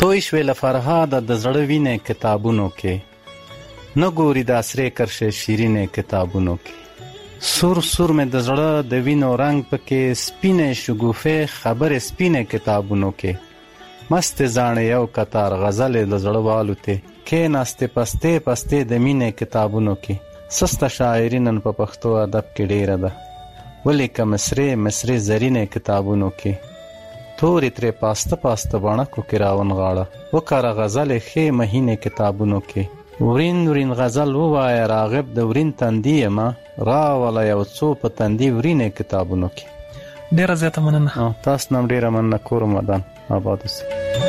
توی شوې له فرهاده د زړه وینې کتابونو کې، نه ګوري د عصرې کرښې شیرینې کتابونو کې. سور سور مې د زړه د وینو رنګ پکې، سپینې شګوفې خبرې سپینې کتابونو کې. مستې زاڼې یو کتار غزلې د زړه والوتې، کېناستې پستې پستې د مینې کتابونو کې. سسته شاعري نن په پښتو ادب کې ډېره ده، ولیکه مصرې مصرې زرینې کتابونو کې. تورې ترې پاسته پاسته بڼکو کې راونغاړه، وکړه غزلې ښې مهینې کتابونو کې. ورین ورین غزل ووایه راغب د ورین تندي یمه، راوله یو څو په تندي ورینې کتابونو کې. ډېره زیاته مننه. تاسو نم ډېره مننه. کور مدان آباد اوسئ.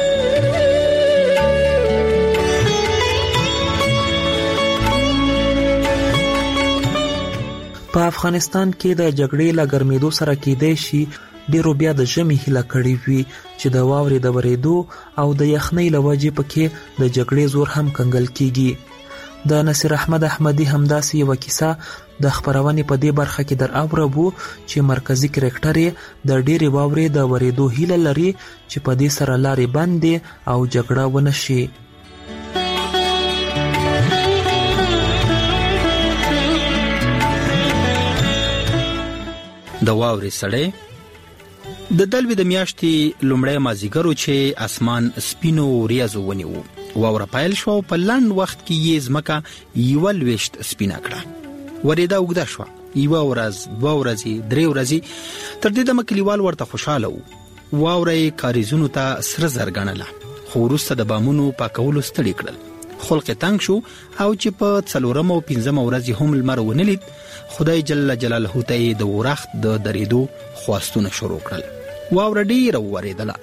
په افغانستان کې د جګړې له ګرمېدو سره کېدای شي ډېرو بیا د ژمي هیله کړې وي چې د واورې د ورېدو او د یخنۍ له وجې پکې د جګړې زور هم کنګل کېږي. د نصیر احمد احمدي همداسې یوه کیسه د خپرونې په دې برخه کې در اوربو چې مرکزي کرکټر یې د ډېرې واورې د ورېدو هیله لري چې په دې سره لارې بندې او جګړه ونه شي. د واورې سړی د دلوي د میاشتې لومړی مازیګرو چې اسمان سپینو وریځو ونیو، واوره پیل شو. په لنډ وخت کې یې ځمکه یوه لویشت سپینه کړه. ورېده اوږده شوه، یوه ورځ، دوه ورځې، درې ورځې. تر دې دمه کلیوال ورته خوشحاله وو. واوره یې کاریزونو ته سره زر ګڼله، خو وروسته د بامونو پاکولو ستړي کړل. خلق تنګ شو او چې په څلورمه او پنځمه ورځ هم لمر ونه لید، خدای جل جلاله ته یې د ورخت د درېدو خواستونه شروع کړل. واوره ډېره وورېدله.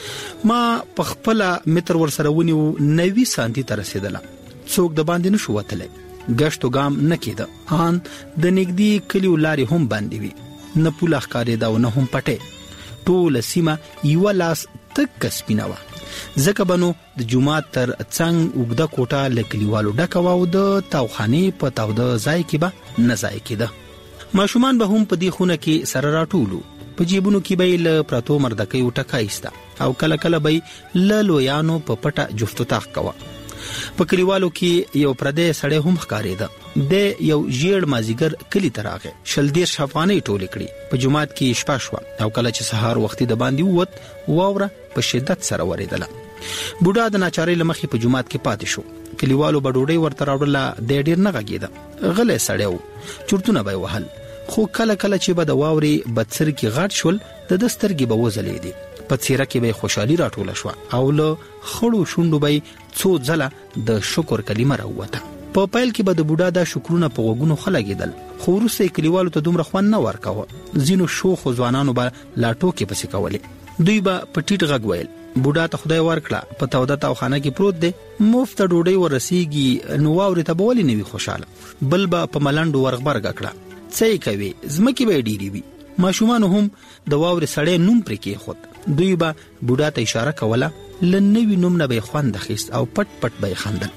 ما په خپله متر ورسره ونیو، نوي سانتي ته رسېدله. څوک د باندې نشو وتلی، ګشت و ګام نه کېده. ان د نږدې کلیو لارې هم بندې وي، نه پوله ښکارېده او نه هم پټې. ټوله سیمه یوه لاس تکه سپینه وه. ځکه به نو د جومات تر څنګ اوږده کوټه له کلیوالو ډکه وه او د تاوخانې په تاوده ځای کې به نه ځای کېده. ماشومان به هم په دې خونه کې سره راټولو، په جیبونو کې به یې له پرتو مردکیو ټکه ایسته او کله کله به یې له لویانو په پټه جفت و طاق کوه. په کلیوالو کې یو پردی سړی هم ښکارېده. د یو ژیړ مازیګر کلي ته راغی، شل دېرش افغانۍ ټولې کړې. په جومات کې شپه شوه او کله چې سهار وختي د باندې ووت، واوره په شدت سره ورېدله. بوډا د ناچارۍ له مخې په جومات کې پاتې شو. کلیوالو به ډوډۍ ورته راوړله، دی ډېر نه غږېده، غلی سړی و، چورتونه به یې وهل. خو کله کله چې به د واورې بدسرکي غټ شول، د ده سترګې به وځلېدې. په څېره کې به یې خوشحالي راټوله شوه او له خړو شونډو به یې څو ځله د شکر کلمه راووته. په پیل کې به د بوډا دا شکرونه په غوږونو ښه لګېدل، خو وروسته یې کلیوالو ته دومره خوند نه ورکاوه. ځینو شوخو ځوانانو به لا ټوکې پسې کولې. دوی به په ټیټ غږ ویل، بوډا ته خدای ورکړه، په توده تاوخانه کې پروت دی، مفته ډوډۍ ورسیږي، نو واورې ته به ولې نه وي خوشحاله. بل به په ملنډو ورغبرګه کړه، څه یې کوې، ځمکې به یې ډېرې وي. ماشومانو هم د واورې سړی نوم پرې کېښود. دوی به بوډا ته اشاره کوله، له نوي نوم نه به یې خوند اخیست او پټ پټ به یې خندل.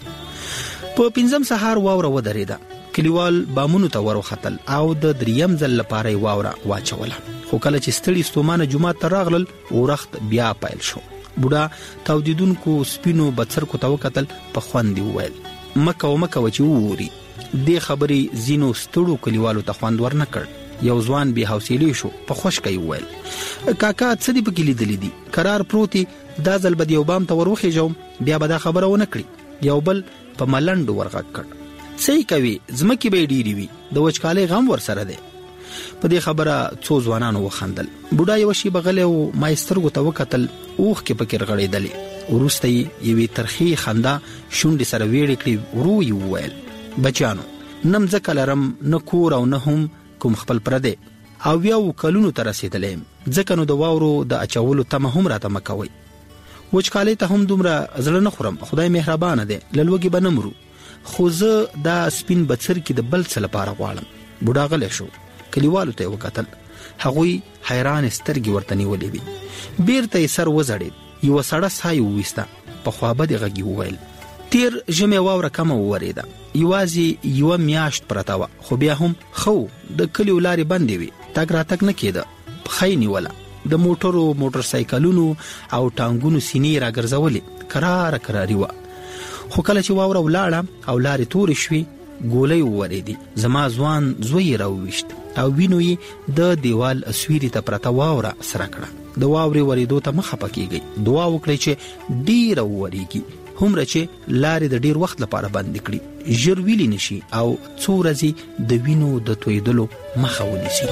په پنځم سهار واوره ودرېده. کلیوال بامونو ته وروختل او د دریم ځل لپاره یې واوره واچوله. خو کله چې ستړي ستومانه جومات ته راغلل، ورخت بیا پیل شو. بوډا تاودیدونکو سپینو بڅرکو ته وکتل، په خوند یې وویل، مه کوه مه کوه چې ووري. دې خبرې ځینو ستړو کلیوالو ته خوند ورنه کړ. یو ځوان بې حوصلې شو، په خوشکه یې وویل، کاکا څه دې پکې لیدلي دي؟ کرار پروتې، دا ځل به د یو بام ته ور وخېژوم، بیا به دا خبره ونه کړي. یو بل په ملنډو ورغږ کړ، څه یې کوې، ځمکې به یې ډېرې وي، د وچکالۍ غم ورسره دی. په دې خبره څو ځوانانو وخندل. بوډا یوه شېبه غلی و، ما یې سترګو ته وکتل، اوښکې پکې رغړېدلې. وروسته یې یوې ترخې خندا شونډې سره ویړې کړې، ورو یې وویل، بچیانو، نه مځکه لرم، نه کور او نه هم کوم خپل پردی، او یو کلونو ته رسېدلی یم، ځکه نو د واورو د اچولو تمه هم راته مه کوئ. وچکالۍ ته هم دومره زړه نه خورم، خدای مهربانه دی، له لوږې به نه مرو، خو زه دا سپین بڅرکي د بل څه لپاره غواړم. بوډا غلی شو، کلیوالو ته یې وکتل، هغوی حیرانې سترګې ورته نیولې وې. بیرته یې سر وځړېد، یوه سړه ساه یې وویسته، په خوابدې غږ یې وویل، تیر ژمې واوره کمه وورېده، یوازې یوه میاشت پرته وه، خو بیا هم ښه و، د کلیو لارې بندې وې، تګ راتګ نه کېده، پښه یې نیوله، د موټرو، موټر سایکلونو او ټانګونو سینې یې راګرځولې. کرار کراري و. خو کله چې واوره ولاړه او لارې تورې شوې ګولۍ وورېدې. زما ځوان زوی راوویشت او وینو یې د دیوال اسویري ته پرته واوره سره کړه. د واورې ورېدو ته مخه پکېږي. دعا وکړئ چې ډیره وورېږي هومره چې لارې د ډیر وخت لپاره بند کړي، ژر ویلي نشي او څو ورځې د وینو د تویدلو مخه ونیسي.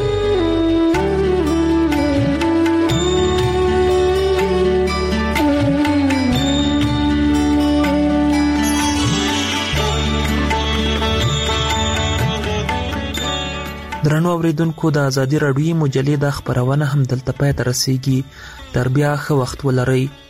درنو اوریدونکو د ازادي راډیو مجلې د خبرونه هم دلته پای ته رسیږي. تر بیا ښه وخت ولرئ.